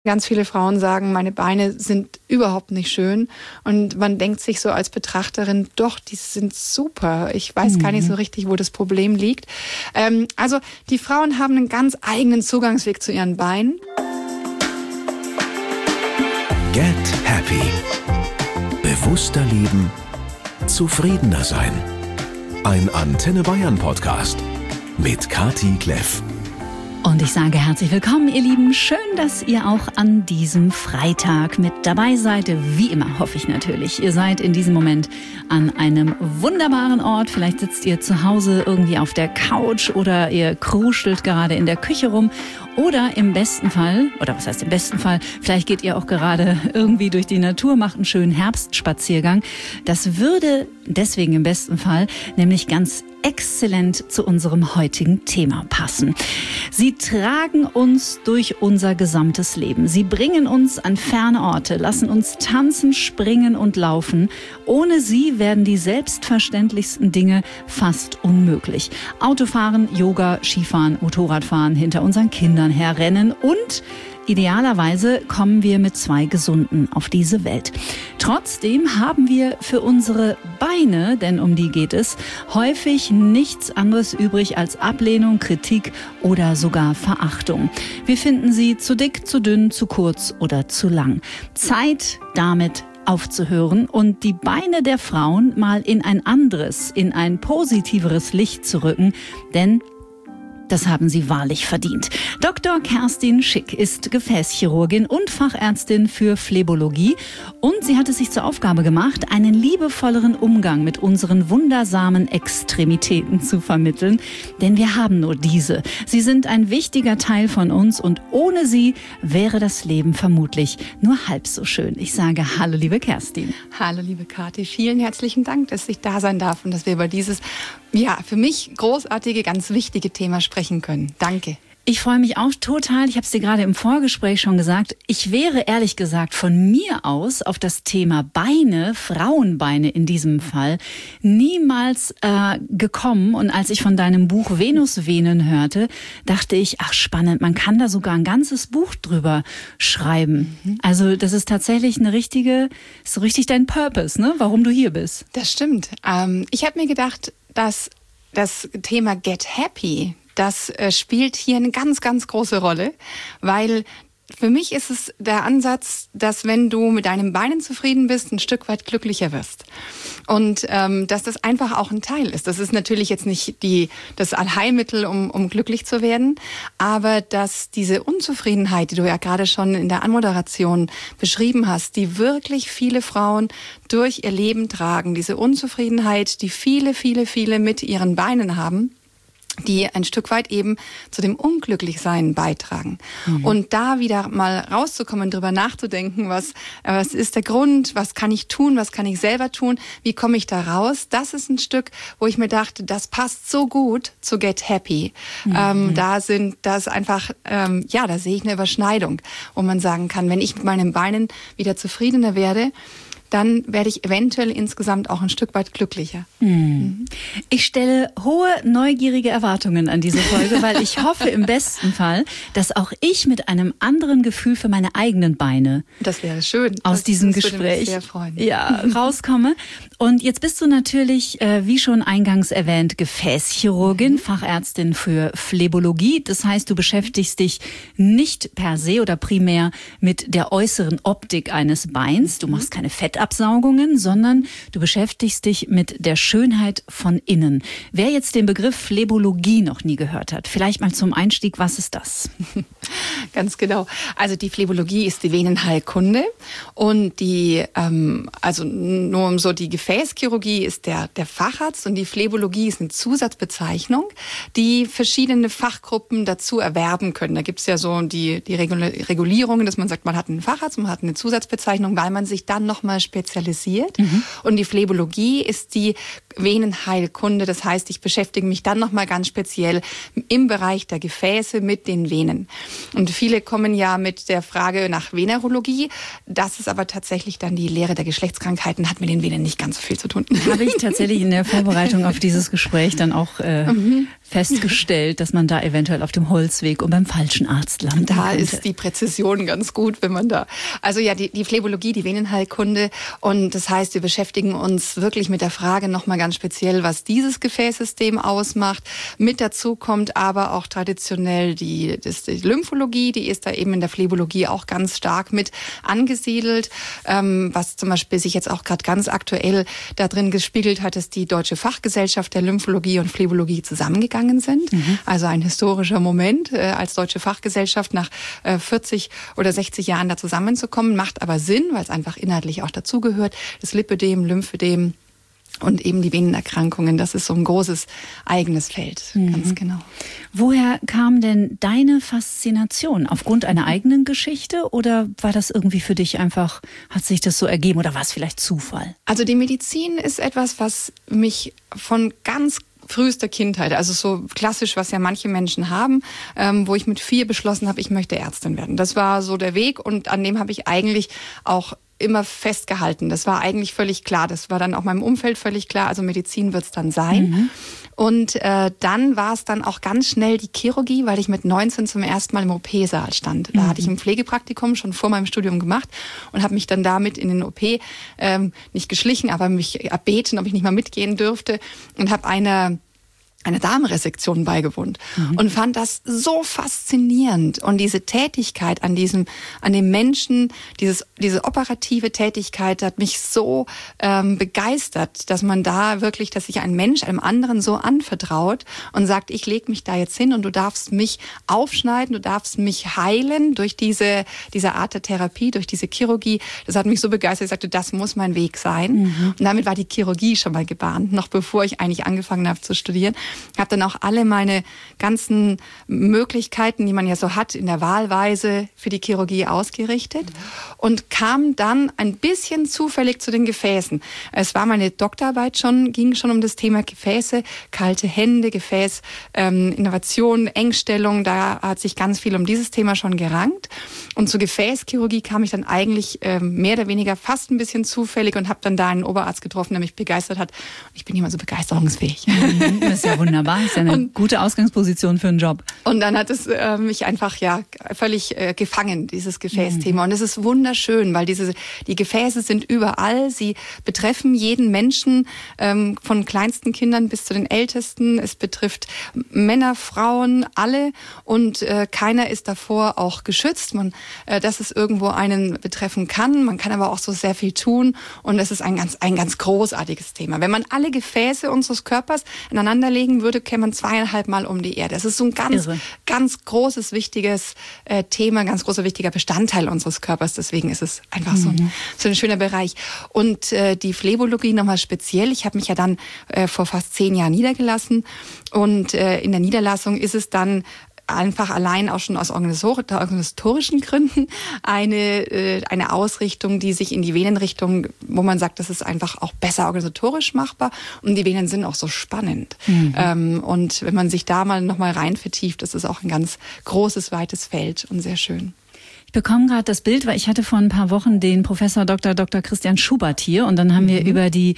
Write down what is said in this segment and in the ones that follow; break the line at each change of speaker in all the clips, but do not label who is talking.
Ganz viele Frauen sagen, meine Beine sind überhaupt nicht schön. Und man denkt sich so als Betrachterin, doch, die sind super. Ich weiß gar nicht so richtig, wo das Problem liegt. Also die Frauen haben einen ganz eigenen Zugangsweg zu ihren Beinen.
Get Happy. Bewusster leben, zufriedener sein. Ein Antenne Bayern Podcast mit Kati Kleff.
Und ich sage herzlich willkommen, ihr Lieben. Schön, dass ihr auch an diesem Freitag mit dabei seid. Wie immer, hoffe ich natürlich. Ihr seid in diesem Moment an einem wunderbaren Ort. Vielleicht sitzt ihr zu Hause irgendwie auf der Couch oder ihr kruschelt gerade in der Küche rum. Oder im besten Fall, oder was heißt im besten Fall, vielleicht geht ihr auch gerade irgendwie durch die Natur, macht einen schönen Herbstspaziergang. Das würde deswegen im besten Fall nämlich ganz exzellent zu unserem heutigen Thema passen. Sie tragen uns durch unser gesamtes Leben. Sie bringen uns an ferne Orte, lassen uns tanzen, springen und laufen. Ohne sie werden die selbstverständlichsten Dinge fast unmöglich. Autofahren, Yoga, Skifahren, Motorradfahren, hinter unseren Kindern herrennen und idealerweise kommen wir mit 2 Gesunden auf diese Welt. Trotzdem haben wir für unsere Beine, denn um die geht es, häufig nichts anderes übrig als Ablehnung, Kritik oder sogar Verachtung. Wir finden sie zu dick, zu dünn, zu kurz oder zu lang. Zeit damit aufzuhören und die Beine der Frauen mal in ein anderes, in ein positiveres Licht zu rücken, denn das haben sie wahrlich verdient. Dr. Kerstin Schick ist Gefäßchirurgin und Fachärztin für Phlebologie und sie hat es sich zur Aufgabe gemacht, einen liebevolleren Umgang mit unseren wundersamen Extremitäten zu vermitteln, denn wir haben nur diese. Sie sind ein wichtiger Teil von uns und ohne sie wäre das Leben vermutlich nur halb so schön. Ich sage hallo, liebe Kerstin.
Hallo, liebe Kathi. Vielen herzlichen Dank, dass ich da sein darf und dass wir über dieses, ja, für mich großartige, ganz wichtige Thema sprechen können. Danke.
Ich freue mich auch total. Ich habe es dir gerade im Vorgespräch schon gesagt. Ich wäre ehrlich gesagt von mir aus auf das Thema Beine, Frauenbeine in diesem Fall, niemals gekommen. Und als ich von deinem Buch Venusvenen hörte, dachte ich, ach spannend, man kann da sogar ein ganzes Buch drüber schreiben. Also das ist tatsächlich ist so richtig dein Purpose, ne? Warum du hier bist.
Das stimmt. Ich habe mir gedacht, dass das Thema Get Happy, das spielt hier eine ganz, ganz große Rolle, weil für mich ist es der Ansatz, dass wenn du mit deinen Beinen zufrieden bist, ein Stück weit glücklicher wirst. Und dass das einfach auch ein Teil ist. Das ist natürlich jetzt nicht das Allheilmittel, um glücklich zu werden, aber dass diese Unzufriedenheit, die du ja gerade schon in der Anmoderation beschrieben hast, die wirklich viele Frauen durch ihr Leben tragen, diese Unzufriedenheit, die viele, viele, viele mit ihren Beinen haben, die ein Stück weit eben zu dem Unglücklichsein beitragen. Und da wieder mal rauszukommen, drüber nachzudenken, was ist der Grund, was kann ich tun, was kann ich selber tun, wie komme ich da raus, das ist ein Stück, wo ich mir dachte, das passt so gut zu Get Happy. Da ist einfach, da sehe ich eine Überschneidung, wo man sagen kann, wenn ich mit meinen Beinen wieder zufriedener werde, dann werde ich eventuell insgesamt auch ein Stück weit glücklicher.
Ich stelle hohe, neugierige Erwartungen an diese Folge, weil ich hoffe im besten Fall, dass auch ich mit einem anderen Gefühl für meine eigenen Beine
das wäre schön.
Aus diesem
das
Gespräch
würde mich sehr freuen.
Ja, rauskomme. Und jetzt bist du natürlich, wie schon eingangs erwähnt, Gefäßchirurgin, Fachärztin für Phlebologie. Das heißt, du beschäftigst dich nicht per se oder primär mit der äußeren Optik eines Beins. Du machst keine Fettabsaugungen, sondern du beschäftigst dich mit der Schönheit von innen. Wer jetzt den Begriff Phlebologie noch nie gehört hat, vielleicht mal zum Einstieg, was ist das?
Ganz genau. Also die Phlebologie ist die Venenheilkunde und die Gefäßchirurgie ist der Facharzt und die Phlebologie ist eine Zusatzbezeichnung, die verschiedene Fachgruppen dazu erwerben können. Da gibt es ja so die Regulierungen, dass man sagt, man hat einen Facharzt, man hat eine Zusatzbezeichnung, weil man sich dann nochmal spezialisiert. Und die Phlebologie ist die Venenheilkunde. Das heißt, ich beschäftige mich dann nochmal ganz speziell im Bereich der Gefäße mit den Venen. Und viele kommen ja mit der Frage nach Venerologie. Das ist aber tatsächlich dann die Lehre der Geschlechtskrankheiten, hat mit den Venen nicht ganz so viel zu tun.
Habe ich tatsächlich in der Vorbereitung auf dieses Gespräch dann auch festgestellt, dass man da eventuell auf dem Holzweg und beim falschen Arzt landet.
Da ist die Präzision ganz gut, wenn man da... Also ja, die Phlebologie, die Venenheilkunde. Und das heißt, wir beschäftigen uns wirklich mit der Frage nochmal ganz speziell, was dieses Gefäßsystem ausmacht. Mit dazu kommt aber auch traditionell die Lymphologie, die ist da eben in der Phlebologie auch ganz stark mit angesiedelt. Was zum Beispiel sich jetzt auch gerade ganz aktuell da drin gespiegelt hat, ist die Deutsche Fachgesellschaft der Lymphologie und Phlebologie zusammengegangen sind. Also ein historischer Moment, als Deutsche Fachgesellschaft nach 40 oder 60 Jahren da zusammenzukommen, macht aber Sinn, weil es einfach inhaltlich auch dazugehört. Das Lipödem, Lymphödem und eben die Venenerkrankungen, das ist so ein großes eigenes Feld, ganz genau.
Woher kam denn deine Faszination? Aufgrund einer eigenen Geschichte oder war das irgendwie für dich einfach, hat sich das so ergeben oder war es vielleicht Zufall?
Also die Medizin ist etwas, was mich von ganz frühester Kindheit, also so klassisch, was ja manche Menschen haben, wo ich mit 4 beschlossen habe, ich möchte Ärztin werden. Das war so der Weg und an dem habe ich eigentlich auch immer festgehalten. Das war eigentlich völlig klar. Das war dann auch meinem Umfeld völlig klar. Also Medizin wird es dann sein. Und dann war es dann auch ganz schnell die Chirurgie, weil ich mit 19 zum ersten Mal im OP-Saal stand. Da hatte ich ein Pflegepraktikum schon vor meinem Studium gemacht und habe mich dann damit in den OP nicht geschlichen, aber mich erbeten, ob ich nicht mal mitgehen dürfte und habe eine Darmresektion beigewohnt und fand das so faszinierend und diese Tätigkeit an dem Menschen, diese operative Tätigkeit hat mich so begeistert, dass man da wirklich, dass sich ein Mensch einem anderen so anvertraut und sagt, ich lege mich da jetzt hin und du darfst mich aufschneiden, du darfst mich heilen durch diese Art der Therapie, durch diese Chirurgie. Das hat mich so begeistert, ich sagte, das muss mein Weg sein. Und damit war die Chirurgie schon mal gebahnt, noch bevor ich eigentlich angefangen habe zu studieren. Habe dann auch alle meine ganzen Möglichkeiten, die man ja so hat, in der Wahlweise für die Chirurgie ausgerichtet und kam dann ein bisschen zufällig zu den Gefäßen. Es war meine Doktorarbeit ging schon um das Thema Gefäße, kalte Hände, Gefäßinnovation, Engstellung. Da hat sich ganz viel um dieses Thema schon gerankt. Und zur Gefäßchirurgie kam ich dann eigentlich mehr oder weniger fast ein bisschen zufällig und habe dann da einen Oberarzt getroffen, der mich begeistert hat. Und ich bin immer so begeisterungsfähig.
Das ist ja wunderbar, das ist ja eine gute Ausgangsposition für einen Job.
Und dann hat es mich einfach völlig gefangen, dieses Gefäßthema. Und es ist wunderschön, weil die Gefäße sind überall. Sie betreffen jeden Menschen, von kleinsten Kindern bis zu den Ältesten. Es betrifft Männer, Frauen, alle. Und keiner ist davor auch geschützt, dass es irgendwo einen betreffen kann. Man kann aber auch so sehr viel tun. Und es ist ein ganz großartiges Thema. Wenn man alle Gefäße unseres Körpers aneinander legen würde, käme man 2,5 Mal um die Erde. Das ist so ein ganz großes, wichtiges Thema, ein ganz großer, wichtiger Bestandteil unseres Körpers. Deswegen ist es einfach so ein schöner Bereich. Und die Phlebologie nochmal speziell. Ich habe mich ja dann vor fast 10 Jahren niedergelassen. Und in der Niederlassung ist es dann einfach allein auch schon aus organisatorischen Gründen eine Ausrichtung, die sich in die Venenrichtung, wo man sagt, das ist einfach auch besser organisatorisch machbar und die Venen sind auch so spannend. Und wenn man sich da mal nochmal rein vertieft, das ist auch ein ganz großes, weites Feld und sehr schön.
Ich bekomme gerade das Bild, weil ich hatte vor ein paar Wochen den Professor Dr. Christian Schubert hier und dann haben wir über die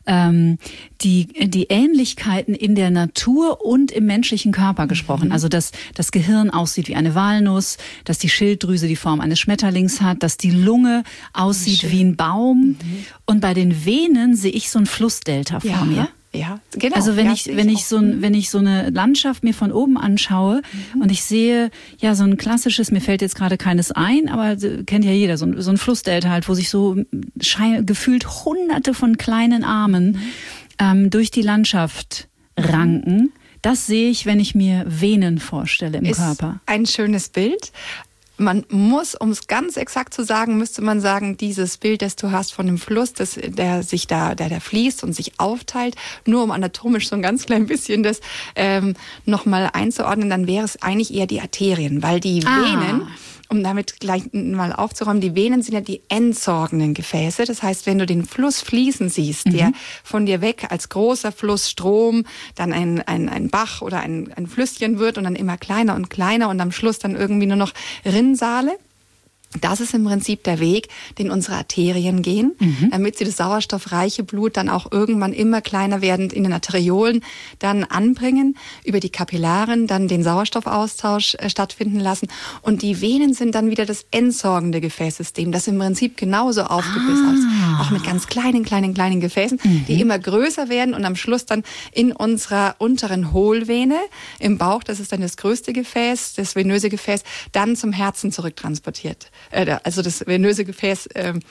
Ähnlichkeiten in der Natur und im menschlichen Körper gesprochen. Also dass das Gehirn aussieht wie eine Walnuss, dass die Schilddrüse die Form eines Schmetterlings hat, dass die Lunge aussieht wie ein Baum. Und bei den Venen sehe ich so ein Flussdelta vor mir.
Ja, genau.
Also wenn ich so eine Landschaft mir von oben anschaue und ich sehe ja so ein klassisches, mir fällt jetzt gerade keines ein, aber kennt ja jeder, so ein Flussdelta halt, wo sich so gefühlt hunderte von kleinen Armen durch die Landschaft ranken. Das sehe ich, wenn ich mir Venen vorstelle im Körper.
Ein schönes Bild. Man muss, um es ganz exakt zu sagen, müsste man sagen, dieses Bild, das du hast von dem Fluss, der fließt und sich aufteilt, nur um anatomisch so ein ganz klein bisschen das nochmal einzuordnen, dann wäre es eigentlich eher die Arterien, weil die Venen, um damit gleich mal aufzuräumen, die Venen sind ja die entsorgenden Gefäße. Das heißt, wenn du den Fluss fließen siehst, der von dir weg als großer Flussstrom dann ein Bach oder ein Flüsschen wird und dann immer kleiner und kleiner und am Schluss dann irgendwie nur noch Rinnsale. Das ist im Prinzip der Weg, den unsere Arterien gehen, damit sie das sauerstoffreiche Blut dann auch irgendwann immer kleiner werdend in den Arteriolen dann anbringen, über die Kapillaren dann den Sauerstoffaustausch stattfinden lassen. Und die Venen sind dann wieder das entsorgende Gefäßsystem, das im Prinzip genauso aufgebaut ist, auch mit ganz kleinen Gefäßen, die immer größer werden und am Schluss dann in unserer unteren Hohlvene im Bauch, das ist dann das größte Gefäß, das venöse Gefäß, dann zum Herzen zurücktransportiert. Also das venöse Gefäß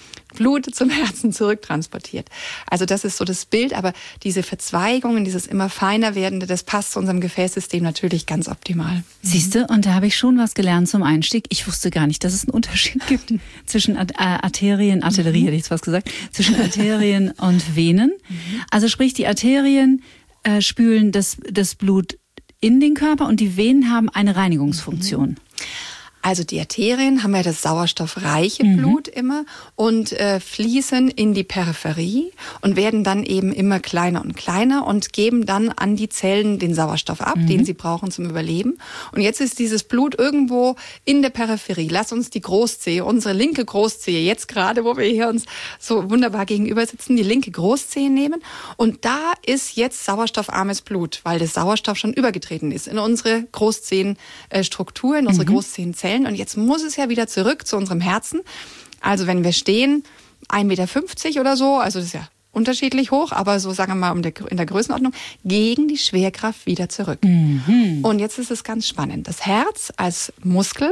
Blut zum Herzen zurücktransportiert. Also das ist so das Bild, aber diese Verzweigungen, dieses immer feiner werdende, das passt zu unserem Gefäßsystem natürlich ganz optimal.
Siehst du, und da habe ich schon was gelernt zum Einstieg. Ich wusste gar nicht, dass es einen Unterschied gibt zwischen Arterien, Artillerie hätte ich jetzt was gesagt, zwischen Arterien und Venen. Also sprich, die Arterien spülen das Blut in den Körper und die Venen haben eine Reinigungsfunktion.
Also die Arterien haben ja das sauerstoffreiche Blut immer und fließen in die Peripherie und werden dann eben immer kleiner und kleiner und geben dann an die Zellen den Sauerstoff ab, den sie brauchen zum Überleben. Und jetzt ist dieses Blut irgendwo in der Peripherie. Lass uns die Großzehe, unsere linke Großzehe, jetzt gerade, wo wir hier uns so wunderbar gegenüber sitzen, die linke Großzehe nehmen. Und da ist jetzt sauerstoffarmes Blut, weil das Sauerstoff schon übergetreten ist in unsere Großzehenstruktur, in unsere Großzehenzellen. Und jetzt muss es ja wieder zurück zu unserem Herzen. Also wenn wir stehen, 1,50 Meter oder so, also das ist ja unterschiedlich hoch, aber so sagen wir mal in der Größenordnung, gegen die Schwerkraft wieder zurück. Und jetzt ist es ganz spannend. Das Herz als Muskel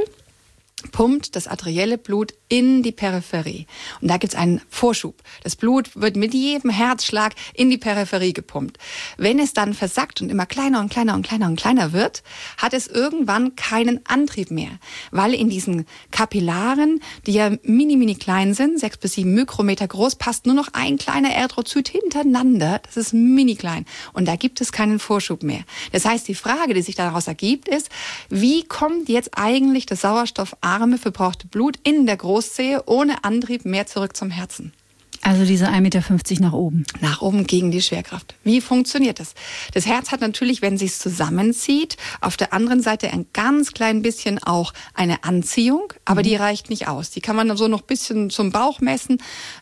pumpt das arterielle Blut in die Peripherie. Und da gibt es einen Vorschub. Das Blut wird mit jedem Herzschlag in die Peripherie gepumpt. Wenn es dann versackt und immer kleiner und kleiner und kleiner und kleiner wird, hat es irgendwann keinen Antrieb mehr. Weil in diesen Kapillaren, die ja mini klein sind, 6 bis 7 Mikrometer groß, passt nur noch ein kleiner Erythrozyt hintereinander. Das ist mini klein. Und da gibt es keinen Vorschub mehr. Das heißt, die Frage, die sich daraus ergibt, ist, wie kommt jetzt eigentlich das sauerstoffarme verbrauchte Blut in der Großzehe ohne Antrieb mehr zurück zum Herzen?
Also diese 1,50 Meter nach oben.
Nach oben gegen die Schwerkraft. Wie funktioniert das? Das Herz hat natürlich, wenn es zusammenzieht, auf der anderen Seite ein ganz klein bisschen auch eine Anziehung, aber die reicht nicht aus. Die kann man so noch ein bisschen zum Bauch messen,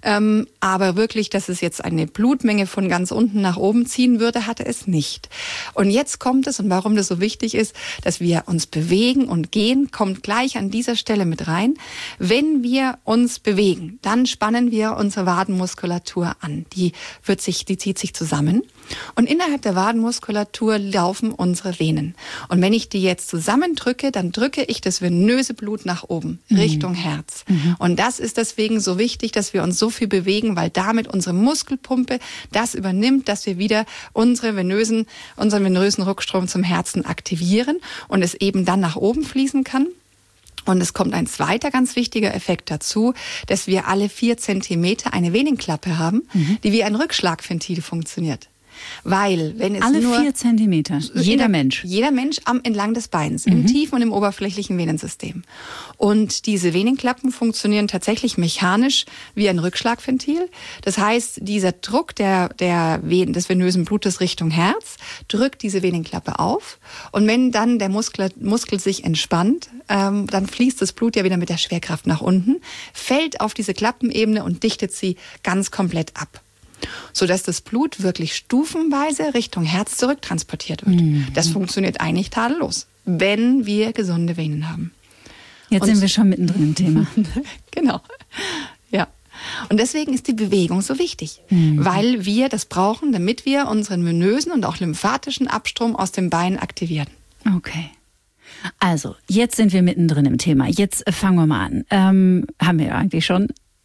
aber wirklich, dass es jetzt eine Blutmenge von ganz unten nach oben ziehen würde, hatte es nicht. Und jetzt kommt es, und warum das so wichtig ist, dass wir uns bewegen und gehen, kommt gleich an dieser Stelle mit rein. Wenn wir uns bewegen, dann spannen wir unsere Wadenmuskulatur an. Die zieht sich zusammen. Und innerhalb der Wadenmuskulatur laufen unsere Venen. Und wenn ich die jetzt zusammendrücke, dann drücke ich das venöse Blut nach oben, Richtung Herz. Und das ist deswegen so wichtig, dass wir uns so viel bewegen, weil damit unsere Muskelpumpe das übernimmt, dass wir wieder unseren venösen Rückstrom zum Herzen aktivieren und es eben dann nach oben fließen kann. Und es kommt ein zweiter ganz wichtiger Effekt dazu, dass wir alle 4 Zentimeter eine Venenklappe haben, die wie ein Rückschlagventil funktioniert. Weil, wenn es
alle 4 Zentimeter, jeder Mensch
entlang des Beins, im tiefen und im oberflächlichen Venensystem. Und diese Venenklappen funktionieren tatsächlich mechanisch wie ein Rückschlagventil. Das heißt, dieser Druck des venösen Blutes Richtung Herz drückt diese Venenklappe auf. Und wenn dann der Muskel sich entspannt, dann fließt das Blut ja wieder mit der Schwerkraft nach unten, fällt auf diese Klappenebene und dichtet sie ganz komplett ab, sodass das Blut wirklich stufenweise Richtung Herz zurücktransportiert wird. Das funktioniert eigentlich tadellos, wenn wir gesunde Venen haben.
Jetzt sind wir schon mittendrin im Thema.
Genau, ja. Und deswegen ist die Bewegung so wichtig, weil wir das brauchen, damit wir unseren venösen und auch lymphatischen Abstrom aus dem Bein aktivieren.
Okay. Also, jetzt sind wir mittendrin im Thema. Jetzt fangen wir mal an. Haben wir ja eigentlich schon.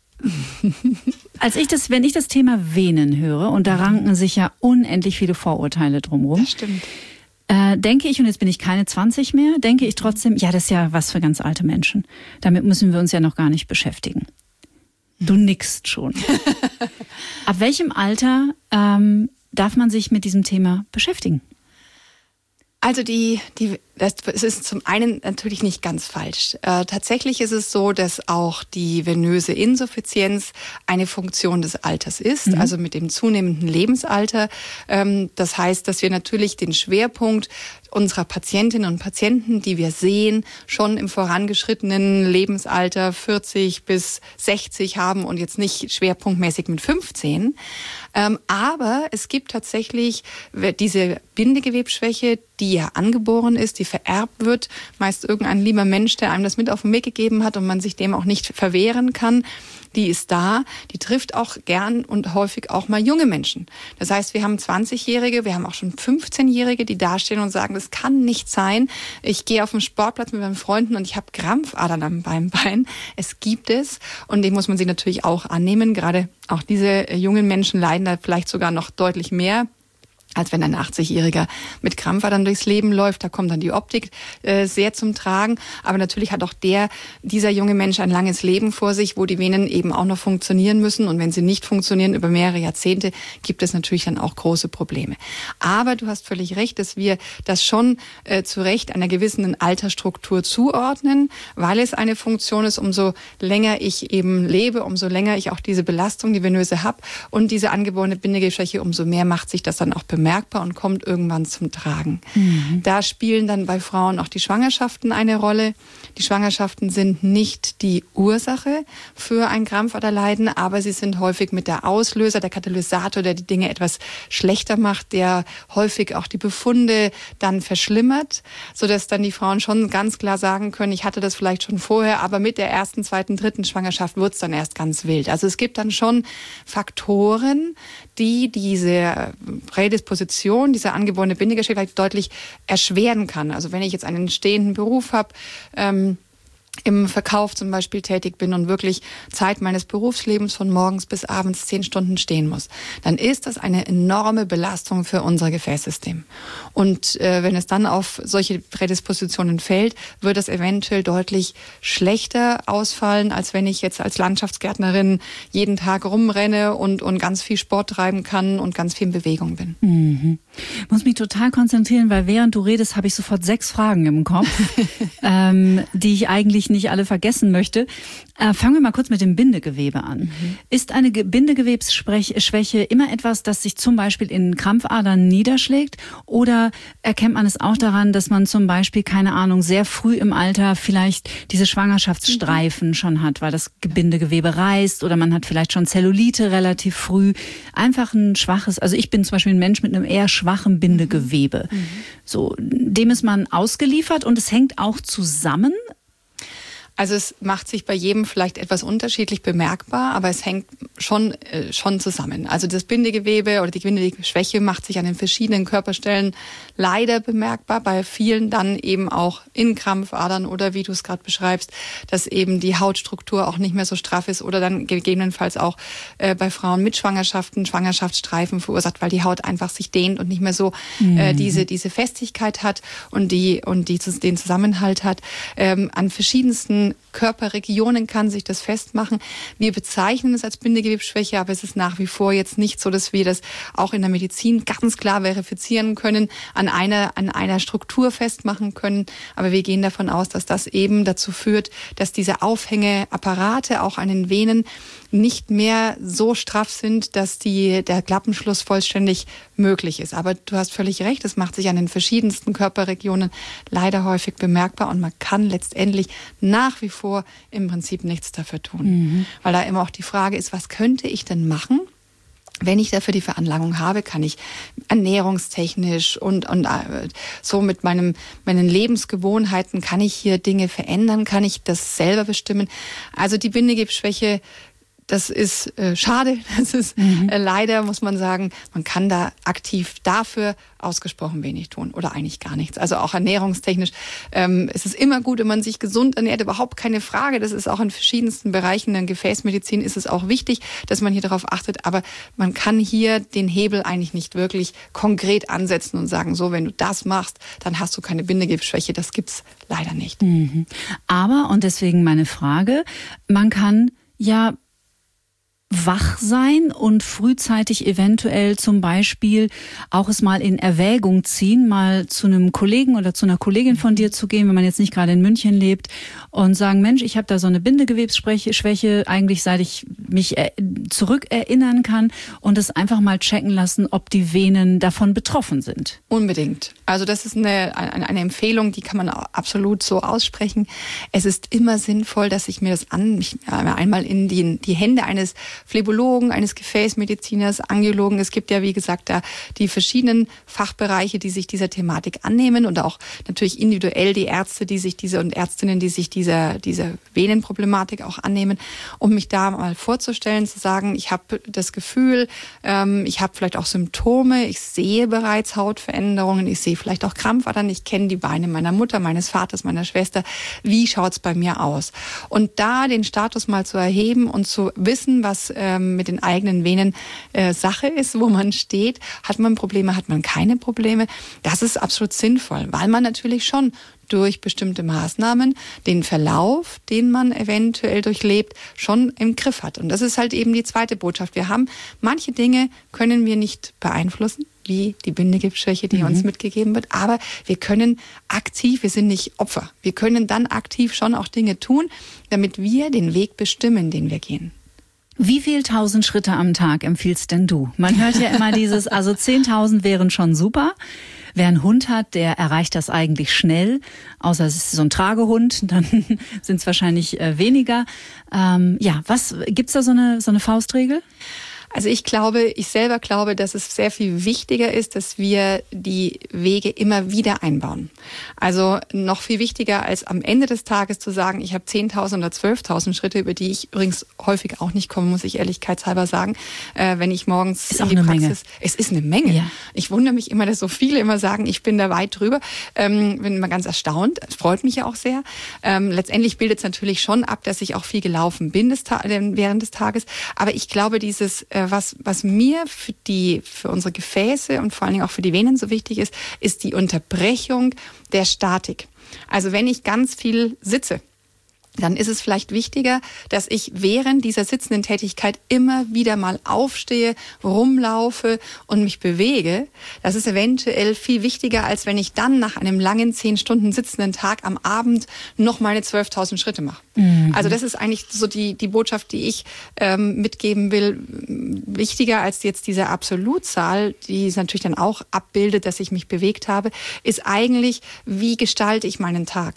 Wenn ich das Thema Venen höre, und da ranken sich ja unendlich viele Vorurteile drumherum.
Das stimmt.
Denke ich, und jetzt bin ich keine 20 mehr, denke ich trotzdem, ja, das ist ja was für ganz alte Menschen. Damit müssen wir uns ja noch gar nicht beschäftigen. Du nickst schon. Ab welchem Alter darf man sich mit diesem Thema beschäftigen?
Also es ist zum einen natürlich nicht ganz falsch. Tatsächlich ist es so, dass auch die venöse Insuffizienz eine Funktion des Alters ist, also mit dem zunehmenden Lebensalter. Das heißt, dass wir natürlich den Schwerpunkt unserer Patientinnen und Patienten, die wir sehen, schon im vorangeschrittenen Lebensalter 40 bis 60 haben und jetzt nicht schwerpunktmäßig mit 15. Aber es gibt tatsächlich diese Bindegewebsschwäche, die ja angeboren ist, die vererbt wird. Meist irgendein lieber Mensch, der einem das mit auf den Weg gegeben hat und man sich dem auch nicht verwehren kann. Die ist da, die trifft auch gern und häufig auch mal junge Menschen. Das heißt, wir haben 20-Jährige, wir haben auch schon 15-Jährige, die dastehen und sagen, das kann nicht sein. Ich gehe auf den Sportplatz mit meinen Freunden und ich habe Krampfadern am Bein. Es gibt es und dem muss man sich natürlich auch annehmen. Gerade auch diese jungen Menschen leiden da vielleicht sogar noch deutlich mehr, als wenn ein 80-Jähriger mit Krampfadern durchs Leben läuft. Da kommt dann die Optik sehr zum Tragen. Aber natürlich hat auch dieser junge Mensch ein langes Leben vor sich, wo die Venen eben auch noch funktionieren müssen. Und wenn sie nicht funktionieren über mehrere Jahrzehnte, gibt es natürlich dann auch große Probleme. Aber du hast völlig recht, dass wir das schon zu Recht einer gewissen Altersstruktur zuordnen, weil es eine Funktion ist, umso länger ich eben lebe, umso länger ich auch diese Belastung, die venöse habe und diese angeborene Bindegewebsschwäche, umso mehr macht sich das dann auch bemerkbar und kommt irgendwann zum Tragen. Da spielen dann bei Frauen auch die Schwangerschaften eine Rolle. Die Schwangerschaften sind nicht die Ursache für ein Krampfaderleiden, aber sie sind häufig mit der Auslöser, der Katalysator, der die Dinge etwas schlechter macht, der häufig auch die Befunde dann verschlimmert, sodass dann die Frauen schon ganz klar sagen können, ich hatte das vielleicht schon vorher, aber mit der ersten, zweiten, dritten Schwangerschaft wird es dann erst ganz wild. Also es gibt dann schon Faktoren, die diese Prädisposition, diese angeborene Bindegewebsschwäche deutlich erschweren kann. Also wenn ich jetzt einen stehenden Beruf habe, im Verkauf zum Beispiel tätig bin und wirklich Zeit meines Berufslebens von morgens bis abends 10 Stunden stehen muss, dann ist das eine enorme Belastung für unser Gefäßsystem. Und wenn es dann auf solche Prädispositionen fällt, wird es eventuell deutlich schlechter ausfallen, als wenn ich jetzt als Landschaftsgärtnerin jeden Tag rumrenne und ganz viel Sport treiben kann und ganz viel in Bewegung bin.
Mhm. Ich muss mich total konzentrieren, weil während du redest, habe ich sofort 6 Fragen im Kopf, die ich eigentlich nicht alle vergessen möchte. Fangen wir mal kurz mit dem Bindegewebe an. Ist eine Bindegewebsschwäche immer etwas, das sich zum Beispiel in Krampfadern niederschlägt? Oder erkennt man es auch daran, dass man zum Beispiel, keine Ahnung, sehr früh im Alter vielleicht diese Schwangerschaftsstreifen schon hat, weil das Bindegewebe reißt oder man hat vielleicht schon Zellulite relativ früh. Einfach ein schwaches, also ich bin zum Beispiel ein Mensch mit einem eher schwachen Bindegewebe. So, dem ist man ausgeliefert und es hängt auch zusammen.
Also es macht sich bei jedem vielleicht etwas unterschiedlich bemerkbar, aber es hängt schon zusammen. Also das Bindegewebe oder die Bindegewebsschwäche macht sich an den verschiedenen Körperstellen leider bemerkbar, bei vielen dann eben auch in Krampfadern oder wie du es gerade beschreibst, dass eben die Hautstruktur auch nicht mehr so straff ist oder dann gegebenenfalls auch bei Frauen mit Schwangerschaften Schwangerschaftsstreifen verursacht, weil die Haut einfach sich dehnt und nicht mehr so diese Festigkeit hat und den Zusammenhalt hat. An verschiedensten Körperregionen kann sich das festmachen. Wir bezeichnen es als Bindegewebsschwäche, aber es ist nach wie vor jetzt nicht so, dass wir das auch in der Medizin ganz klar verifizieren können, an einer Struktur festmachen können. Aber wir gehen davon aus, dass das eben dazu führt, dass diese Aufhängeapparate auch an den Venen nicht mehr so straff sind, dass der Klappenschluss vollständig möglich ist. Aber du hast völlig recht, es macht sich an den verschiedensten Körperregionen leider häufig bemerkbar und man kann letztendlich nach wie vor im Prinzip nichts dafür tun. Weil da immer auch die Frage ist, was könnte ich denn machen? Wenn ich dafür die Veranlagung habe, kann ich ernährungstechnisch und so mit meinen Lebensgewohnheiten, kann ich hier Dinge verändern, kann ich das selber bestimmen. Also die Bindegewebsschwäche, das ist schade, das ist leider, muss man sagen, man kann da aktiv dafür ausgesprochen wenig tun oder eigentlich gar nichts. Also auch ernährungstechnisch es ist immer gut, wenn man sich gesund ernährt, überhaupt keine Frage. Das ist auch in verschiedensten Bereichen in der Gefäßmedizin ist es auch wichtig, dass man hier darauf achtet. Aber man kann hier den Hebel eigentlich nicht wirklich konkret ansetzen und sagen, so, wenn du das machst, dann hast du keine Bindegewebsschwäche. Das gibt's leider nicht.
Aber, und deswegen meine Frage, man kann ja wach sein und frühzeitig eventuell zum Beispiel auch es mal in Erwägung ziehen, mal zu einem Kollegen oder zu einer Kollegin von dir zu gehen, wenn man jetzt nicht gerade in München lebt, und sagen, Mensch, ich habe da so eine Bindegewebsschwäche, eigentlich seit ich mich zurückerinnern kann, und es einfach mal checken lassen, ob die Venen davon betroffen sind.
Unbedingt. Also das ist eine Empfehlung, die kann man absolut so aussprechen. Es ist immer sinnvoll, dass ich mir das einmal in die Hände eines Phlebologen, eines Gefäßmediziners, Angiologen. Es gibt ja, wie gesagt, da die verschiedenen Fachbereiche, die sich dieser Thematik annehmen, und auch natürlich individuell die Ärzte, und Ärztinnen, die sich dieser Venenproblematik auch annehmen, um mich da mal vorzustellen, zu sagen, ich habe das Gefühl, ich habe vielleicht auch Symptome, ich sehe bereits Hautveränderungen, ich sehe vielleicht auch Krampfadern, ich kenne die Beine meiner Mutter, meines Vaters, meiner Schwester. Wie schaut's bei mir aus? Und da den Status mal zu erheben und zu wissen, was mit den eigenen Venen Sache ist, wo man steht. Hat man Probleme, hat man keine Probleme? Das ist absolut sinnvoll, weil man natürlich schon durch bestimmte Maßnahmen den Verlauf, den man eventuell durchlebt, schon im Griff hat. Und das ist halt eben die zweite Botschaft. Manche Dinge können wir nicht beeinflussen, wie die Bindegewebsschwäche, die uns mitgegeben wird. Aber wir können aktiv, wir sind nicht Opfer. Wir können dann aktiv schon auch Dinge tun, damit wir den Weg bestimmen, den wir gehen.
Wie viel 1000 Schritte am Tag empfiehlst denn du? Man hört ja immer also 10.000 wären schon super. Wer einen Hund hat, der erreicht das eigentlich schnell. Außer es ist so ein Tragehund, dann sind es wahrscheinlich weniger. Gibt's da so eine Faustregel?
Also ich selber glaube, dass es sehr viel wichtiger ist, dass wir die Wege immer wieder einbauen. Also noch viel wichtiger als am Ende des Tages zu sagen, ich habe 10.000 oder 12.000 Schritte, über die ich übrigens häufig auch nicht komme, muss ich ehrlichkeitshalber sagen, wenn ich morgens in die Praxis... Menge. Es ist eine Menge. Ja. Ich wundere mich immer, dass so viele immer sagen, ich bin da weit drüber. Bin immer ganz erstaunt. Das freut mich ja auch sehr. Letztendlich bildet es natürlich schon ab, dass ich auch viel gelaufen bin während des Tages. Aber ich glaube, was mir für unsere Gefäße und vor allen Dingen auch für die Venen so wichtig ist die Unterbrechung der Statik. Also wenn ich ganz viel sitze, dann ist es vielleicht wichtiger, dass ich während dieser sitzenden Tätigkeit immer wieder mal aufstehe, rumlaufe und mich bewege. Das ist eventuell viel wichtiger, als wenn ich dann nach einem langen 10 Stunden sitzenden Tag am Abend noch meine 12.000 Schritte mache. Also das ist eigentlich so die Botschaft, die ich mitgeben will. Wichtiger als jetzt diese Absolutzahl, die es natürlich dann auch abbildet, dass ich mich bewegt habe, ist eigentlich, wie gestalte ich meinen Tag?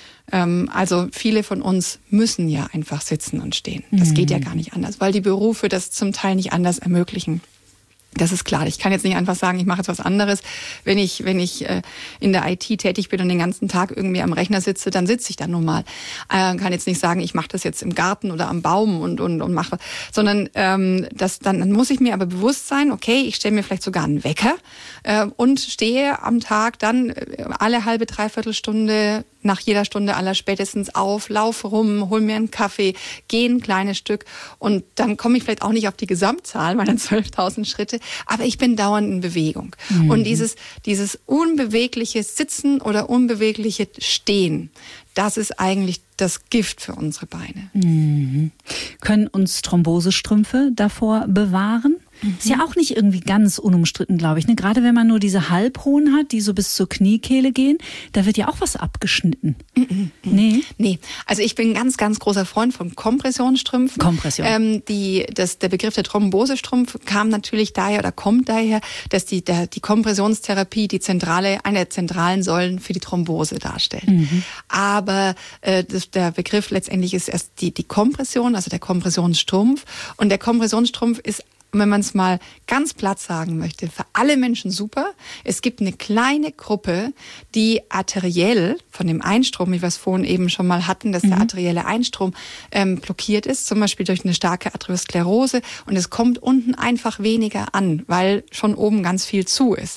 Also viele von uns müssen ja einfach sitzen und stehen. Das geht ja gar nicht anders, weil die Berufe das zum Teil nicht anders ermöglichen. Das ist klar. Ich kann jetzt nicht einfach sagen, ich mache jetzt was anderes. Wenn ich in der IT tätig bin und den ganzen Tag irgendwie am Rechner sitze, dann sitze ich da nun mal. Kann jetzt nicht sagen, ich mache das jetzt im Garten oder am Baum und mache, sondern dann muss ich mir aber bewusst sein, okay, ich stelle mir vielleicht sogar einen Wecker und stehe am Tag dann alle halbe, dreiviertel Stunde, nach jeder Stunde allerspätestens auf, laufe rum, hol mir einen Kaffee, gehe ein kleines Stück, und dann komme ich vielleicht auch nicht auf die Gesamtzahl meiner 12.000 Schritte, aber ich bin dauernd in Bewegung. Und dieses unbewegliche Sitzen oder unbewegliche Stehen, das ist eigentlich das Gift für unsere Beine.
Können uns Thrombosestrümpfe davor bewahren? Ist ja auch nicht irgendwie ganz unumstritten, glaube ich. Ne? Gerade wenn man nur diese Halbhohen hat, die so bis zur Kniekehle gehen, da wird ja auch was abgeschnitten. Nee?
Also ich bin ein ganz, ganz großer Freund von Kompressionsstrümpfen.
Kompression.
Der Begriff der Thrombosestrumpf kommt daher, dass die Kompressionstherapie eine der zentralen Säulen für die Thrombose darstellt. Aber der Begriff letztendlich ist erst die Kompression, also der Kompressionsstrumpf. Und der Kompressionsstrumpf ist, wenn man es mal ganz platt sagen möchte, für alle Menschen super. Es gibt eine kleine Gruppe, die arteriell von dem Einstrom, wie wir es vorhin eben schon mal hatten, dass der arterielle Einstrom blockiert ist, zum Beispiel durch eine starke Arteriosklerose, und es kommt unten einfach weniger an, weil schon oben ganz viel zu ist.